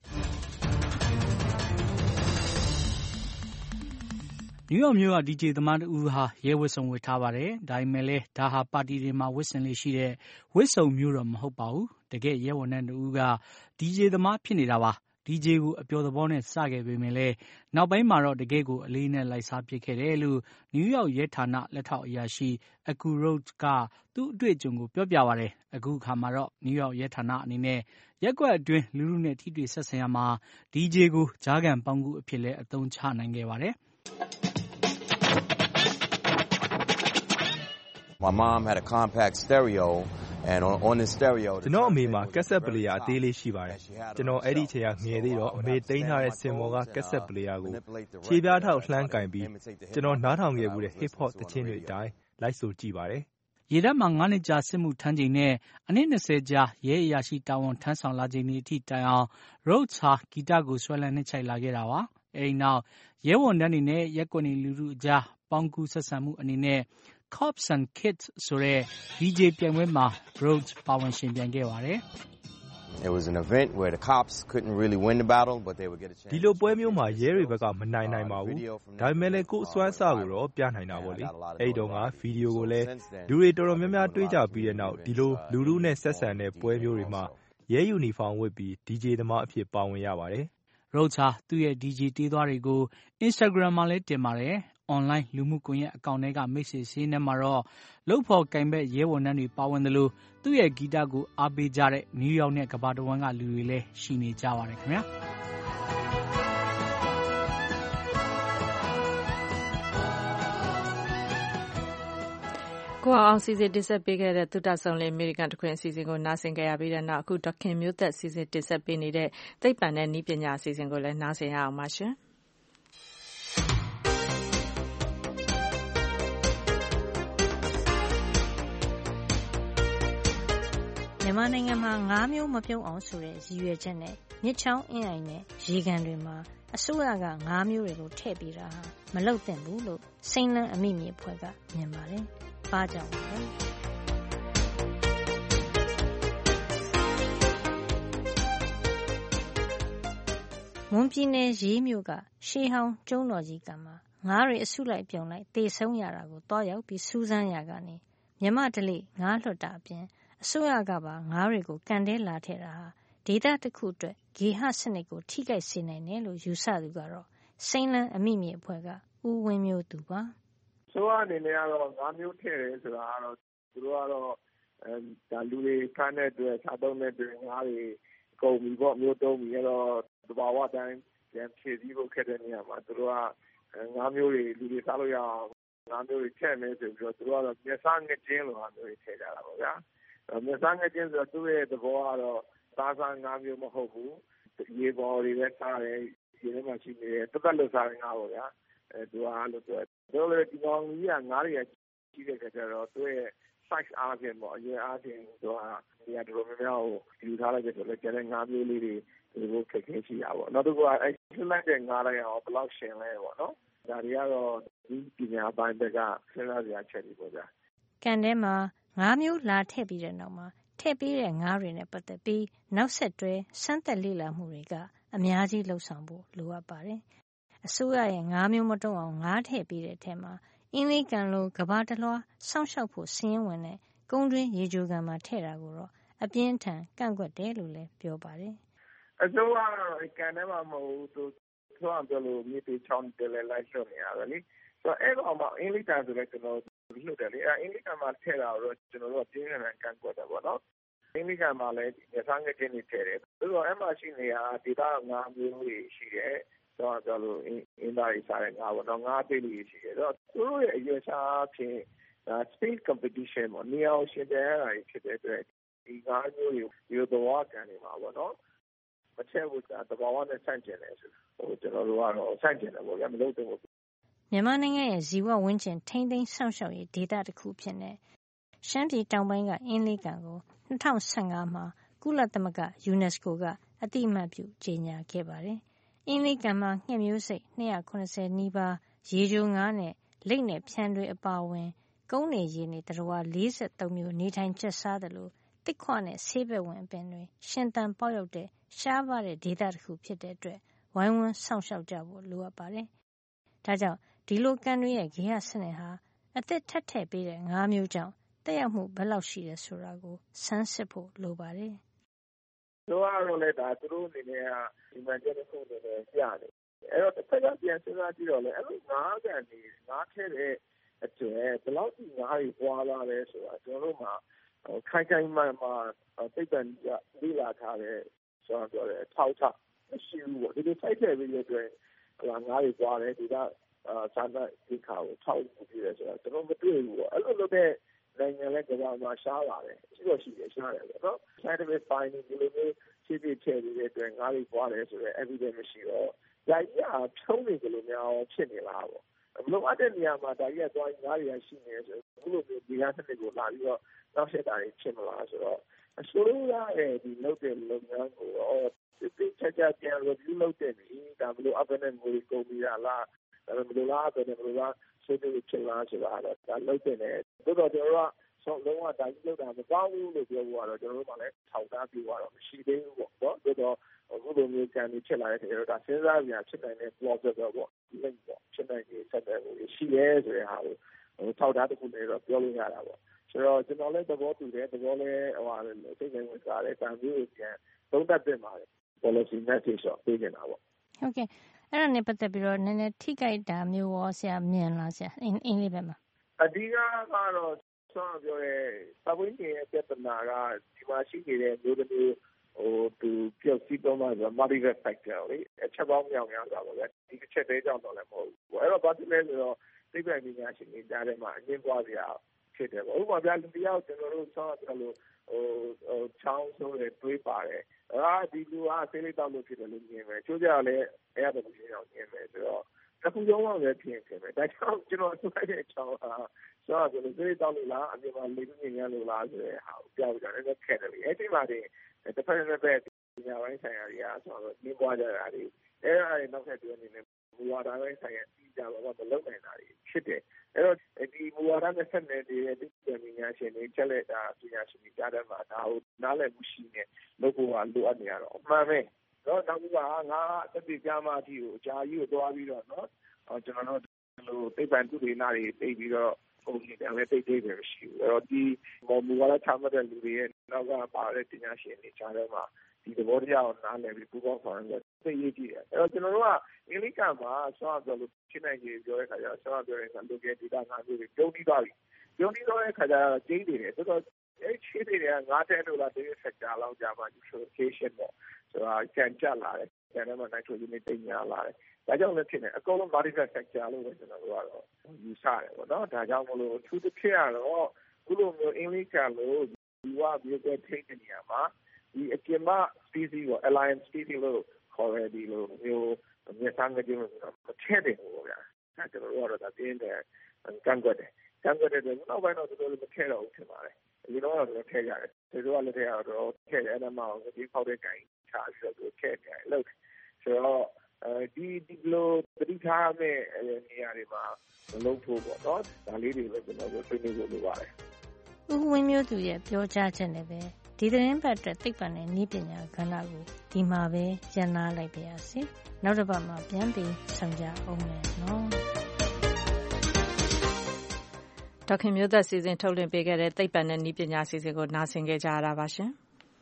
နယူးယောက်မြို့က ဒီဂျေသမားတူဟာရဲဝတ်စုံဝတ်ထားပါတယ်ဒါပေမဲ့လည်းဒါဟာပါတီတွေမှာဝတ်ဆင်လေးရှိတဲ့ဝတ်စုံမျိုးတော့မဟုတ်ပါဘူးတကယ်ရဲဝန်ထမ်းတူကဒီဂျေသမားဖြစ်နေတာပါဒီဂျေကိုအပျော်သဘောနဲ့စခဲ့ပေမဲ့လည်းနောက်ပိုင်းမှာတော့တကယ်ကိုအလေးနဲ့လိုက်စားပစ်ခဲ့တယ်လို့နယူးယောက်ရဲဌာနလက်ထောက်အရာရှိအကူရိုဒ်ကသူ့အတွေ့အကြုံကိုပြောပြပါတယ်အခုခါမှာတော့နယူးယောက်ရဲဌာနအနေနဲ့ရက်ကွက်အတွင်းလူလူနဲ့ထိတွေ့ဆက်ဆံရမှာဒီဂျေကိုဂျားကန်ပေါင်းကူအဖြစ်လဲအသုံးချနိုင်ခဲ့ပါတယ် My mom had a compact stereo and on, on the stereo ကျွန်တော်အမေမှာကက်ဆက်ပလေယာအသေးလေးရှိပါတယ်ကျွန်တော်အဲ့ဒီချိန်ကငယ်သေးတော့အမေတိန်းထားတဲ့စင်မော်ကကက်ဆက်ပလေယာကိုခြေပြားထောက်လှမ်းကင်ပြီးကျွန်တော်နားထောင်ခဲ့မှုတဲ့ hip hop သချင်းတွေအတိုင်းလိုက်ဆိုကြည့်ပါတယ်ရေတပ်မှာငါးနှစ်ကြာစစ်မှုထမ်းချိန်နဲ့အနည်း၂၀ကြာရဲအရာရှိတာဝန်ထမ်းဆောင်လာချိန်အထိတိုင်အောင် Rhodes ဟာဂီတကိုဆွဲလန်းနှိမ့်ချိုက်လာခဲ့တာပါအဲဒီနောက်ရဲဝန်ထမ်းတွေနဲ့ရက်ကွက်နေလူလူအကြားပေါင်းကူဆက်ဆံမှုအနေနဲ့Cops and Kids ဆိုတဲ့ ဒီဂျေ ပြိုင်ပွဲမှာ Rhodes ပါဝင်ရှင်ပြိုင်ခဲ့ပါတယ် It was an event where the cops couldn't really win the battle but they would get a chance ဒီလိုပွဲမျိုးမှာရဲတွေဘက်ကမနိုင်နိုင်ပါဘူးဒါပေမဲ့လည်းကိုယ်အစွမ်းအစကိုတော့ပြနိုင်တာပေါ့လေအဲ့တုန်းကဗီဒီယိုကိုလည်းလူတွေတော်တော်များများတွေးကြပြီးတဲ့နောက်ဒီလိုလူလူနဲ့ဆက်ဆံတဲ့ပွဲမျိုးတွေမှာရဲယူနီဖောင်းဝတ်ပြီး ဒီဂျေ သမားအဖြစ်ပါဝင်ရပါတယ် Rhodes ဟာသူ့ရဲ့ ဒီဂျေ တေးသွားတွေကို Instagram မှာလည်းတင်ပါတယ်။ online လူမှုကွန်ရက်အကောင့်တွေကမိတ်ဆွေစာရင်းထဲမှာတော့လုပ်ဖော်ကိုင်ဘက်ရဲဝန်ထမ်းတွေပါဝင်တယ်လို့သူ့ရဲ့ဂီတကိုအားပေးကြတဲ့နယူးယောက်နဲ့ကမ္ဘာတဝန်းကလူတွေလည်းရှိနေကြပါတယ်ခင်ဗျာ။ကိုအောင်စီစဉ်တင်ဆက်ပေးခဲ့တဲ့သုတဆောင်လေးအမေရိကန်တခွင်အစီအစဉ်ကိုနားဆင်ကြရပြီးတဲ့နောက်အခုဒေါခင်မျိုးသက်စီစဉ်တင်ဆက်ပေးနေတဲ့သိပ္ပံနဲ့နည်းပညာအစီအစဉ်ကိုလည်းနားဆင်ရအောင်ပါရှင်မြန်မာနိုင်ငံမှာငါးမျိုးမပြုံးအောင်ဆိုတဲ့ရည်ရွယ်ချက်နဲ့မြစ်ချောင်းအင်းအိုင်နဲ့ရေကန်တွေမှာအစိုးရကငါးမျိုးတွေကိုထည့်ပေးတာဟာမလုပ်သင့်ဘူးလို့စိမ်းလန်းအမိမြေအဖွဲ့ကမြင်ပါတယ်။ဘာကြောင့်လဲ။မွန်ပြည်နယ်ရေးမြို့ကရှေးဟောင်းကျုံးတော်ကြီးကမှာငါးတွေအစုလိုက်ပြုံလိုက်တေဆုံးရတာကိုတွားရောက်ပြီးစူးစမ်းရကနေမြမတလိငါးလွတ်တာအပြင်အစိုးရကပါငါးတွေကိုကန်တဲလာထည့်တာဟာဒေသတစ်ခုအတွက်ဂေဟစနစ်ကိုထိခိုက်စေနိုင်တယ်လို့ယူဆသူကတော့စိမ်းလန်းအမိမြေအဖွဲ့ကဦးဝင်းမျိုးသူပါဆိုတော့အနေနဲ့ကတော့ငါးမျိုးထည့်တယ်ဆိုတာကတော့သူတို့ကတော့အဲဒါလူတွေခန်းတဲ့အတွက်စားသုံးတဲ့အတွက်ငါးတွေကုန်ပြီပေါ့မျိုးတုံးပြီအဲ့တော့သဘာဝတိုင်းပြန်ဖြည့်ပြီးဖို့ခက်တဲ့နေရာမှာသူတို့ကငါးမျိုးတွေလူတွေစားလို့ရအောင်ငါးမျိုးတွေထည့်မယ်ဆိုပြီးတော့သူတို့ကတော့မျက်စားငကျင်းလိုဟာမျိုးတွေထည့်ကြတာပေါ့ဗျာမျက်စားငကျင်းဆိုတော့သူ့ရဲ့သဘောကတော့သားစားငါးမျိုးမဟုတ်ဘူးရေပေါ်တွေပဲစားတယ်ရေထဲမှာရှိနေတယ်တက်တက်လို့စားရင်ငါ့ပေါ့ဗျာအဲသူကအဲ့လိုပြောတော့လေဒီကောင်ကြီးကငါးတွေကကြီးတဲ့ကြတော့သူ့ရဲ့ size အားဖြင့်ပေါ့အရွယ်အားဖြင့်သူကနေရာတော်တော်များများကိုယူထားလိုက်တဲ့ဆိုတော့ကျန်တဲ့ငါးမျိုးလေးတွေဒီလိုခက်ခဲရှိတာပေါ့နောက်တစ်ခုကအဲဆွလိုက်တဲ့ငါးတိုင်းအောင်ဘယ်လောက်ရှင်လဲပေါ့နော်ဒါတွေကတော့ဒီပညာပိုင်းတွေကစဉ်းစားစရာချက်တွေပေါ့ဗျာကန်ထဲမှာငါးမျိုးလာထည့်ပြီးတဲ့နောက်မှာထည့်ပေးတဲ့ငါးတွေနဲ့ပတ်သက်ပြီးနောက်ဆက်တွဲစမ်းသပ်လေ့လာမှုတွေကအများကြီးလှုပ်ဆောင်ဖို့လိုအပ်ပါတယ်။အစိုးရရဲ့ငါးမျိုးမတုံးအောင်ငါးထည့်ပေးတဲ့အထက်မှာအင်းလေးကန်လိုကဘာတလွှားစောင့်ရှောက်ဖို့စီးရင်ဝင်တဲ့ကုန်းတွင်းရေကြိုကန်မှာထည့်တာကိုတော့အပြင်းထန်ကန့်ကွက်တယ်လို့လည်းပြောပါတယ်။အစိုးရကတော့ကန်ထဲမှာမဟုတ်ဘူးသူဆိုအောင်ပြောလို့မြေတီချောင်းတယ်လည်းလိုက်လွှတ်နေရတယ်လေ။ဆိုတော့အဲ့တော့မှအင်းလေးကန်ဆိုလည်းကျွန်တော်လွှတ်တယ်လေ။အင်းလေးကန်မှာထည့်တာတော့ကျွန်တော်တို့ပြင်းထန်တဲ့ကန့်ကွက်တယ်ပေါ့နော်။အင်းလေးကန်မှာလည်းမျက်စားငကျင်းတွေထည့်တယ်။ဆိုတော့အဲ့မှာရှိနေတာဒေသငါးမျိုးတွေရှိတယ်။တော့ပြောလို့အင်းသားကြီးစားတဲ့ငါးပေါ့နော်ငါးသေးလေးရှိတယ်။တော့သူတို့ရဲ့အရွယ်စားဖြင့်ဒါ space competition ပေါ့နေအောင်ရှင်တဲ့အဲ့ဒါကြီးဖြစ်တဲ့အတွက်ဒီငါးမျိုးတွေဒီလိုသဘောကန်နေမှာပေါ့နော်မထည့်ဘူးကသဘာဝနဲ့ဆန့်ကျင်တယ်ဆိုဟိုကျွန်တော်တို့ကတော့ဆန့်ကျင်တယ်ပေါ့ဗျာမလုပ်တော့ဘူးမြန်မာနိုင်ငံရဲ့ဇီဝဝန်းကျင်ထိန်းသိမ်းစောင့်ရှောက်ရေးဒေသတစ်ခုဖြစ်နေရှမ်းပြည်တောင်ပိုင်းကအင်းလေးကန်ကို၂၀၁၅မှာကုလသမဂ္ဂ UNESCO ကအတိအမှတ်ပြုကြေညာခဲ့ပါတယ်။အင်းလေးကန်မှာငှက်မျိုးစိတ်၂၇၀နီးပါးရေချိုငါးနဲ့လိပ်နဲ့ဖြန်းတွေအပါအဝင်ကုန်းနေရေနေသတ္တဝါ၄၃မျိုးနေထိုင်ကျက်စားတယ်လို့တစ်ခွနဲ့ဆေးဘက်ဝင်အပင်တွေရှင်သန်ပေါက်ရောက်တဲ့ရှားပါတဲ့ဒေသတစ်ခုဖြစ်တဲ့အတွက်ဝိုင်းဝန်းစောင့်ရှောက်ကြဖို့လိုအပ်ပါတယ်။ဒါကြောင့်ဒီလိုကန်တွေရဲ့ဂေဟစနစ်ဟာအသက်ထက်ထည့်ပေးတဲ့ငါးမျိုးကြောင့်တက်ရောက်မှုဘယ်လောက်ရှိတယ်ဆိုတာကိုဆန်းစစ်ဖို့လိုပါတယ်။တို့ကတော့လည်းဒါသူတို့အနေနဲ့ကဒီမှာကျတဲ့ခုတွေလည်းကြားတယ်။အဲ့တော့တစ်ခါကပြန်စဉ်းစားကြည့်တော့လေအဲ့လိုငါးကန်တွေငါးထဲတဲ့အတွက်ဘယ်လောက်ဒီငါးတွေပွားလာလဲဆိုတာကျွန်တော်တို့မှာခိုင်ခိုင်မာမာသိပ္ပံကလေ့လာထားတဲ့ဆိုတော့လေထောက်ထားမရှိဘူးပေါ့ဒီလိုစိုက်ထည့်ပြီးတဲ့အတွက်ငါးတွေပွားတယ်ဒီကစာနာဒီခါကိုထောက်ပြီးရဲဆိုတော့ကျွန်တော်မတွေ့ဘူးပေါ့အဲ့လိုလုပ်တဲ့နိုင်ငံလည်းကြပါမှာရှားပါတယ်ရှိတော့ရှိတယ်ရှားတယ်ပေါ့နော် scientific finding ဒီလိုမျိုးရှိပြီးချဲ့ပြီးတဲ့အတွက်ငါးတွေပွားတယ်ဆိုတော့ evidence မရှိတော့ဒါကြီးကဖြုံးနေကြလို့များဖြစ်နေလားပေါ့ဘလို့အတဲ့နေရာမှာဒါကြီးကသွားငါးတွေကရှိနေဆိုဘလို့ဒီဒီကစနစ်ကိုလာပြီးတော့နောက်ဆက်တာဖြစ်မလားဆိုတော့အစိုးရရဲ့ဒီလုပ်တဲ့လုပ်ငန်းကိုတော့ဒီချက်ချက်ပြန် review လုပ်တဲ့ဒီဒါဘလို့အပနဲ့ငွေကုန်ပြီးလားဒါဘလို့လားဘယ်လိုလားဆိုတဲ့ချက်လားဆိုတာတော့ဒါလုပ်တဲ့တယ်တိုးတော့ကျွန်တော်ကဆောင်းလုံးဝဒါကြီးလုပ်တာမကောင်းဘူးလို့ပြောဖို့ကတော့ကျွန်တော်တို့ကလည်းထောက်ထားပြီးတော့မရှိသေးဘူးပေါ့နော်တိုးတော့အခုလိုမျိုးကံတွေဖြစ်လာတဲ့အခါကျတော့ဒါစဉ်းစားကြဖြစ်နိုင်တဲ့ plausible ပေါ့ဒီလိုပေါ့ဖြစ်နိုင်တဲ့ဆက်တဲ့ဟိုရှိရဲဆိုတဲ့ဟာကိုဟိုထောက်ထားတစ်ခုနဲ့တော့ပြောလို့ရတာပေါ့ဆိုတော့ကျွန်တော်လည်းသဘောတူတယ်သဘောလည်းဟိုဟာသိနေဝင်စားတယ်ကံမျိုးကိုပြန်သုံးသပ်တင်ပါတယ် policy message တော့ပေးနေတာပေါ့ဟုတ်ကဲ့အဲ့ဒါနဲ့ပတ်သက်ပြီးတော့နည်းနည်းထိကြိုက်တာမျိုးရောဆရာမြင်လားဆရာအင်းအင်းလေးပဲမှာအဓိကကတော့ဆောင်းပြောတဲ့ပဝင်းရဲ့ပြဿနာကဒီမှာရှိနေတဲ့မျိုးတစ်မျိုးဟိုသူပြောစီတော့မှဆို multiple factor လေအချက်ပေါင်းမြောင်များစွာပေါ့ဗျဒီတစ်ချက်သေးကြောင့်တော့လည်းမဟုတ်ဘူးအဲ့တော့ဘာဖြစ်လဲဆိုတော့သိပ္ပံပညာရှင်တွေကြားထဲမှာအငင်းပွားစရာဖြစ်တယ်ပေါ့ဥပမာပြလူတယောက်ကျွန်တော်တို့ဆောင်းတယ်လို့ဟိုဟိုချောင်းဆိုးတယ်တွေးပါတယ်အာဒီလူကဆေးလေးတောက်လို့ဖြစ်တယ်လို့မြင်မယ်ချိုးကြလည်းအဲ့ဒါကိုရှင်းအောင်မြင်မယ်ဆိုတော့အခုကြောင်းလည်းဖြစ်ဖြစ်ပဲဒါကြောင့်ကျွန်တော်ဆိုလိုက်တဲ့အကြောင်းဟာဆောင်းတယ်ဆေးတောက်လို့လားအပြင်မှာလေးမြင်ရလို့လားဆိုတဲ့ဟာကိုပြောပြကြတယ်ခက်တယ်လေအဲ့ဒီမှာဒီတစ်ဖက်တစ်ဖက်ပညာပိုင်းဆိုင်ရာတွေကဆိုတော့ညှိပွားကြတာတွေအဲ့ဒါတွေနောက်ဆက်တွဲအနေနဲ့မူဝါဒပိုင်းဆိုင်ရာကြီးကြတော့မလုပ်နိုင်တာတွေဖြစ်တယ်အဲ့တော့ဒီမူဝါဒနဲ့ဆက်နေတဲ့ဒီပညာရှင်တွေချက်လက်တာပညာရှင်တွေကြားထဲမှာဒါကိုနားလည်မှုရှိနေလို့ကိုကလိုအပ်နေရတော့အမှန်ပဲတော့နောက်ကငါတက်ပြီးကြားမှအထိကိုအကြာကြီးကိုတွားပြီးတော့နော်ကျွန်တော်တို့ဒီလိုသိပ္ပံသူတွေနားတွေသိပြီးတော့ပုံစံတယ်လည်းတိတ်တိတ်ပဲရှိဘူးအဲ့တော့ဒီမူဝါဒချမှတ်တဲ့လူတွေရဲ့နောက်ကပါတဲ့ပညာရှင်တွေကြားထဲမှာဒီသဘောတရားကိုနားလည်ပြီးပူးပေါင်းဆောင်ရွက်သိရေးကြည့်တယ်အဲ့တော့ကျွန်တော်တို့ကအင်္ဂလိပ်ကမှာဆောင်းပြောလို့ဖြစ်နိုင်ကြီးပြောတဲ့ခါကျတော့ဆောင်းပြောတဲ့အခါ local data ငါးမျိုးတွေပြုံးပြီးသွားပြီပြုံးပြီးသွားတဲ့ခါကျတော့ကျင်းနေတယ်ဆိုတော့အဲ့ဒီတွေကငါးတဲ့ဒေါ်လာတစ်ဆက်ကြာလောက်ကြာမှ utilization ပေါ့ဆိုတော့ကျန်ကျလာတယ်ကျန်တဲ့မှာ nitrogen တွေတင်ညာလာတယ်ဒါကြောင့်လည်းဖြစ်နေအကုန်လုံး vertical sector လို့ပဲကျွန်တော်တို့ကတော့ယူဆတယ်ပေါ့နော်ဒါကြောင့်မလို့သူတစ်ဖြစ်ရတော့ခုလိုမျိုးအင်္ဂလိပ်ကလို့ဒီဝါမျိုးပဲထိတဲ့နေရာမှာဒီအကျဉ်းမ species ကို alliance species လို့ခေါ်ရဒီလိုမျိုးမြေဆန်းကကြီးလို့မထည့်တယ်ပေါ့ဗျာအဲကျွန်တော်တို့ကတော့ဒါပြင်းတယ်ကန့်ကွက်တယ်ကန့်ကွက်တဲ့နောက်ပိုင်းတော့တို့လည်းမထည့်တော့ဘူးထင်ပါတယ်ဒီတော့တော့ထည့်ရတယ်ဒီတော့လည်းထည့်ရတော့ထည့်တယ်အဲ့ဒါမှဒီဖောက်တဲ့ကိုင်ချာပြီးတော့သူထည့်တယ်လို့ဆိုတော့ဒီဒီလိုတတိထားမဲ့နေရာတွေမှာမလုပ်ဖို့ပေါ့နော်ဒါလေးတွေပဲကျွန်တော်တို့ဆွေးနွေးဖို့လိုပါတယ်ဦးဝင်းမျိုးသူရဲ့ပြောကြားချက်နဲ့ပဲဒီသတင်းပတ်အတွက်သိပ္ပံနဲ့နည်းပညာကဏ္ဍကိုဒီမှာပဲရန်နာလိုက်ပါရစေနောက်တစ်ပတ်မှာပြန်ပြီးဆောင်ကြအောင်မယ်နော်ဒေါက်ခင်မျိုးသက်စီစဉ်ထုတ်လွှင့်ပေးခဲ့တဲ့သိပ္ပံနဲ့နည်းပညာစီစဉ်ကိုနားဆင်ကြကြရတာပါရှင်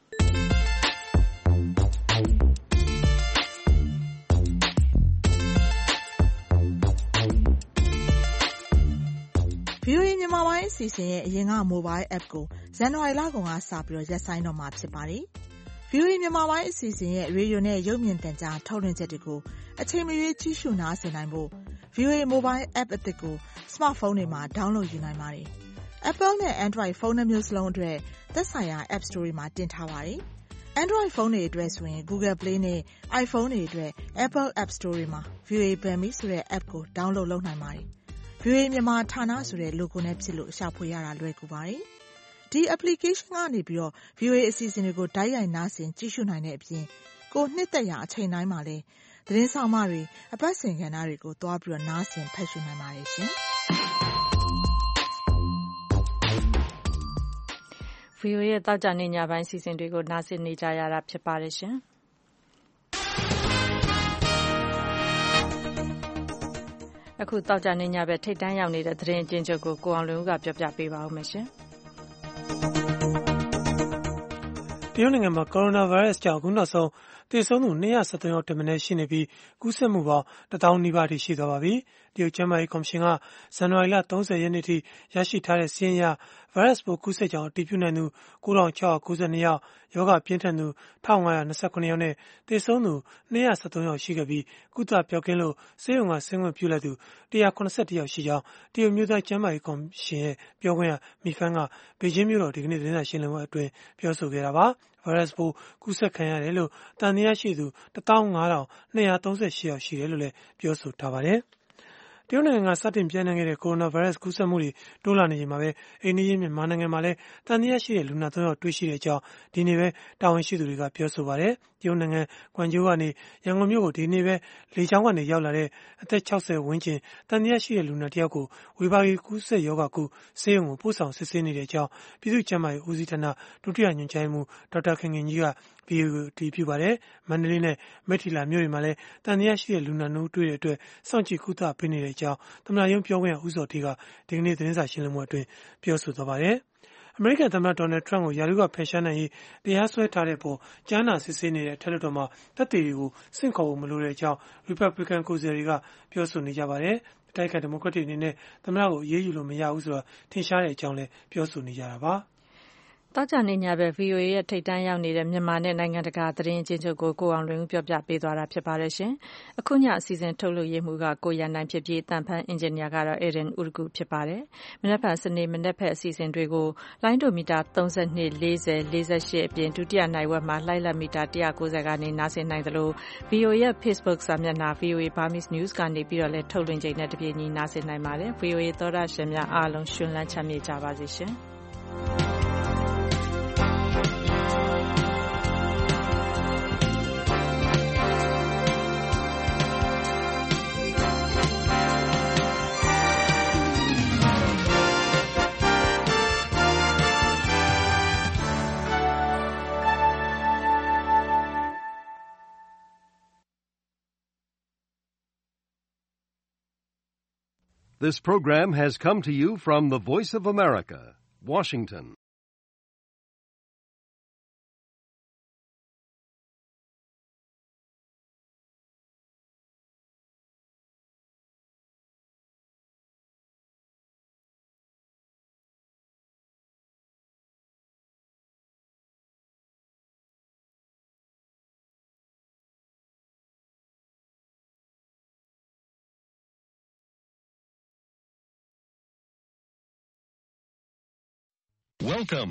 ဗီအိုအေ မြန်မာပိုင်းအစီအစဉ်ရဲ့အရင်က mobile app ကိုဇန်နဝါရီလကုန်ကစပြီးရပ်ဆိုင်းတော့မှာဖြစ်ပါတယ်။ ဗီအိုအေ မြန်မာပိုင်းအစီအစဉ်ရဲ့ရေဒီယိုနဲ့ရုပ်မြင်သံကြားထုတ်လွှင့်ချက်တွေကိုအချိန်မရွေးကြည့်ရှုနားဆင်နိုင်ဖို့ ဗီအိုအေ mobile app အသစ်ကို smartphone တွေမှာ download ယူနိုင်ပါတယ်။ Apple နဲ့ Android ဖုန်းနှမျိုးစလုံးအတွက်သက်ဆိုင်ရာ App Store တွေမှာတင်ထားပါတယ်။ Android ဖုန်းတွေအတွက်ဆိုရင် Google Play နဲ့ iPhone တွေအတွက် Apple App Store တွေမှာ ဗီအိုအေ Bambi ဆိုတဲ့ app ကို download လုပ်နိုင်ပါတယ်။ ဗီအိုအေမြန်မာဌာနဆိုတဲ့ logo နဲ့ဖြစ်လို့ရှာဖွေရတာလွယ်ကူပါတယ်။ဒီ application ကနေပြီးတော့ ဗီအိုအေ အစီအစဉ်တွေကိုတိုက်ရိုက်နားဆင်ကြည့်ရှုနိုင်တဲ့အပြင်ကိုနှစ်သက်ရာအချိန်တိုင်းမှာလည်းသတင်းဆောင်မတွေအပတ်စဉ်ကဏ္ဍတွေကိုတွားပြီးတော့နားဆင်ဖတ်ရှုနိုင်ပါတယ်ရှင်။ဗီအိုအေရဲ့တောက်ကြနေညပိုင်းစီစဉ်တွေကိုနားဆင်နေကြရတာဖြစ်ပါတယ်ရှင်။အခုတောက်ကြနေညပဲထိတ်တန်းရောက်နေတဲ့သတင်းအကျဉ်းချုပ်ကိုကိုအောင်လွင်ဦးကပြောပြပေးပါဦးမယ်ရှင်။တရုတ်နိုင်ငံမှာကိုရိုနာဗိုင်းရပ်စ်ကြောင့်အခုနောက်ဆုံးသေဆုံးသူနှစ်ရာ၁၃ယောက်ထက်မနည်းရှိနေပြီးကူးစက်မှုပေါင်းတစ်သောင်းနီးပါးထိရှိသွားပါပြီ။တရုတ်ကျန်းမာရေးကော်မရှင်ကဇန်နဝါရီလ၃၀ရက်နေ့ထိရရှိထားတဲ့စာရင်းအရဗိုင်းရပ်စ်ပိုးကူးစက်ကြောင်းအတည်ပြုနိုင်သူကိုးထောင်ခြောက်ရာ၉၂ယောက်၊ရောဂါပြင်းထန်သူတစ်ထောင်ငါးရာ၂၇ယောက်နဲ့သေဆုံးသူနှစ်ရာ၁၃ယောက်ရှိခဲ့ပြီးကုသပျောက်ကင်းလို့ဆေးရုံကဆင်းခွင့်ပြုလိုက်သူတစ်ရာ၇၁ယောက်ရှိကြောင်းတရုတ်မျိုးသားကျန်းမာရေးကော်မရှင်ရဲ့ပြောခွင့်ရမီဖန်းကဘေဂျင်းမြို့တော်ဒီကနေ့သတင်းစာရှင်းလင်းပွဲအတွင်းပြောဆိုခဲ့တာပါ။ဗိုင်းရပ်စ်ပိုးကူးစက်ခံရတယ်လို့သံသယရှိသူတစ်သောင်းငါးထောင်နှစ်ရာသုံးဆယ်ရှစ်ယောက်ရှိတယ်လို့လည်းပြောဆိုထားပါတယ်။တရုတ်နိုင်ငံကစတင်ပြန့်နှံ့ခဲ့တဲ့ကိုရိုနာဗိုင်းရပ်စ်ကူးစက်မှုတွေတိုးလာနေချိန်မှာပဲအိန္ဒိယမြန်မာနိုင်ငံမှာလည်းသံသယရှိတဲ့လူနာသုံးယောက်တွေ့ရှိတဲ့အကြောင်းဒီနေ့ပဲတာဝန်ရှိသူတွေကပြောဆိုပါတယ်။တရုတ်နိုင်ငံကွမ်ကျိုးကနေရန်ကုန်မြို့ကိုဒီနေ့ပဲလေကြောင်းကနေရောက်လာတဲ့အသက်ခြောက်ဆယ်ဝန်းကျင်သံသယရှိတဲ့လူနာတစ်ယောက်ကိုဝေဘာဂီကူးစက်ရောဂါကုဆေးရုံကိုပို့ဆောင်စစ်ဆေးနေတဲ့အကြောင်းပြည်သူ့ကျန်းမာရေးဦးစီးဌာနဒုတိယညွှန်ကြားရေးမှူးဒေါက်တာခင်ခင်ကြီးကဗီအိုအေကိုအတည်ပြုပါတယ်။မန္တလေးနဲ့မိတ္ထီလာမြို့တွေမှာလည်းသံသယရှိတဲ့လူနာနှုန်းတွေ့တဲ့အတွက်စောင့်ကြည့်ကုသပေးနေတဲ့အကြောင်းသမ္မတရုံးပြောခွင့်ရဦးဇော်ဌေးကဒီကနေ့သတင်းစာရှင်းလင်းပွဲအတွင်းပြောဆိုသွားပါတယ်။အမေရိကန်သမ္မတဒေါ်နယ်ထရန့်ကိုရာထူးကဖယ်ရှားနိုင်ရေးတရားစွဲထားတဲ့အပေါ်ကြားနာစစ်ဆေးနေတဲ့အထက်လွှတ်တော်မှာသက်သေတွေကိုဆင့်ခေါ်ဖို့မလိုတဲ့အကြောင်းရီပတ်ဘလစ်ကန်ကိုယ်စားလှယ်တွေကပြောဆိုနေကြပါတယ်။အတိုက်အခံဒီမိုကရက်တွေအနေနဲ့သမ္မတကိုအရေးယူလို့မရဘူးဆိုတာထင်ရှားတဲ့အကြောင်းလည်းပြောဆိုနေကြတာပါ။သောကြာနေ့ညဘက် ဗွီအိုအေရဲ့ထိပ်တန်းရောက်နေတဲ့မြန်မာနဲ့နိုင်ငံတကာသတင်းအကျဉ်းချုပ်ကိုကိုအောင်လွင်ဦးပြောပြပေးသွားတာဖြစ်ပါတယ်ရှင်။အခုညအစီအစဉ်ထုတ်လွှင့်ရေးမှူးကကိုရန်နိုင်ဖြစ်ပြီးအသံဖန်အင်ဂျင်နီယာကတော့ Aaron Urgu ဖြစ်ပါတယ်။မနက်ဖြန်စနေမနက်ဖက်အစီအစဉ်တွေကိုလိုင်းဒိုမီတာသုံး၂ ၄၀ ၄၈အပြင်ဒုတိယနိုင်ဝက်မှာလိုင်းလက်မီတာone ninetyကနေနားဆင်နိုင်သလို ဗွီအိုအေရဲ့ Facebook စာမျက်နှာ ဗွီအိုအေ Burmese News ကနေပြီးတော့လည်းထုတ်လွှင့်ချိန်နဲ့တပြေးညီနားဆင်နိုင်ပါတယ်။ ဗွီအိုအေသောတာရှင်များအားလုံးရှင်လန်းချမ်းမြေ့ကြပါစေရှင်။ This program has come to you from the Voice of America, Washington. Welcome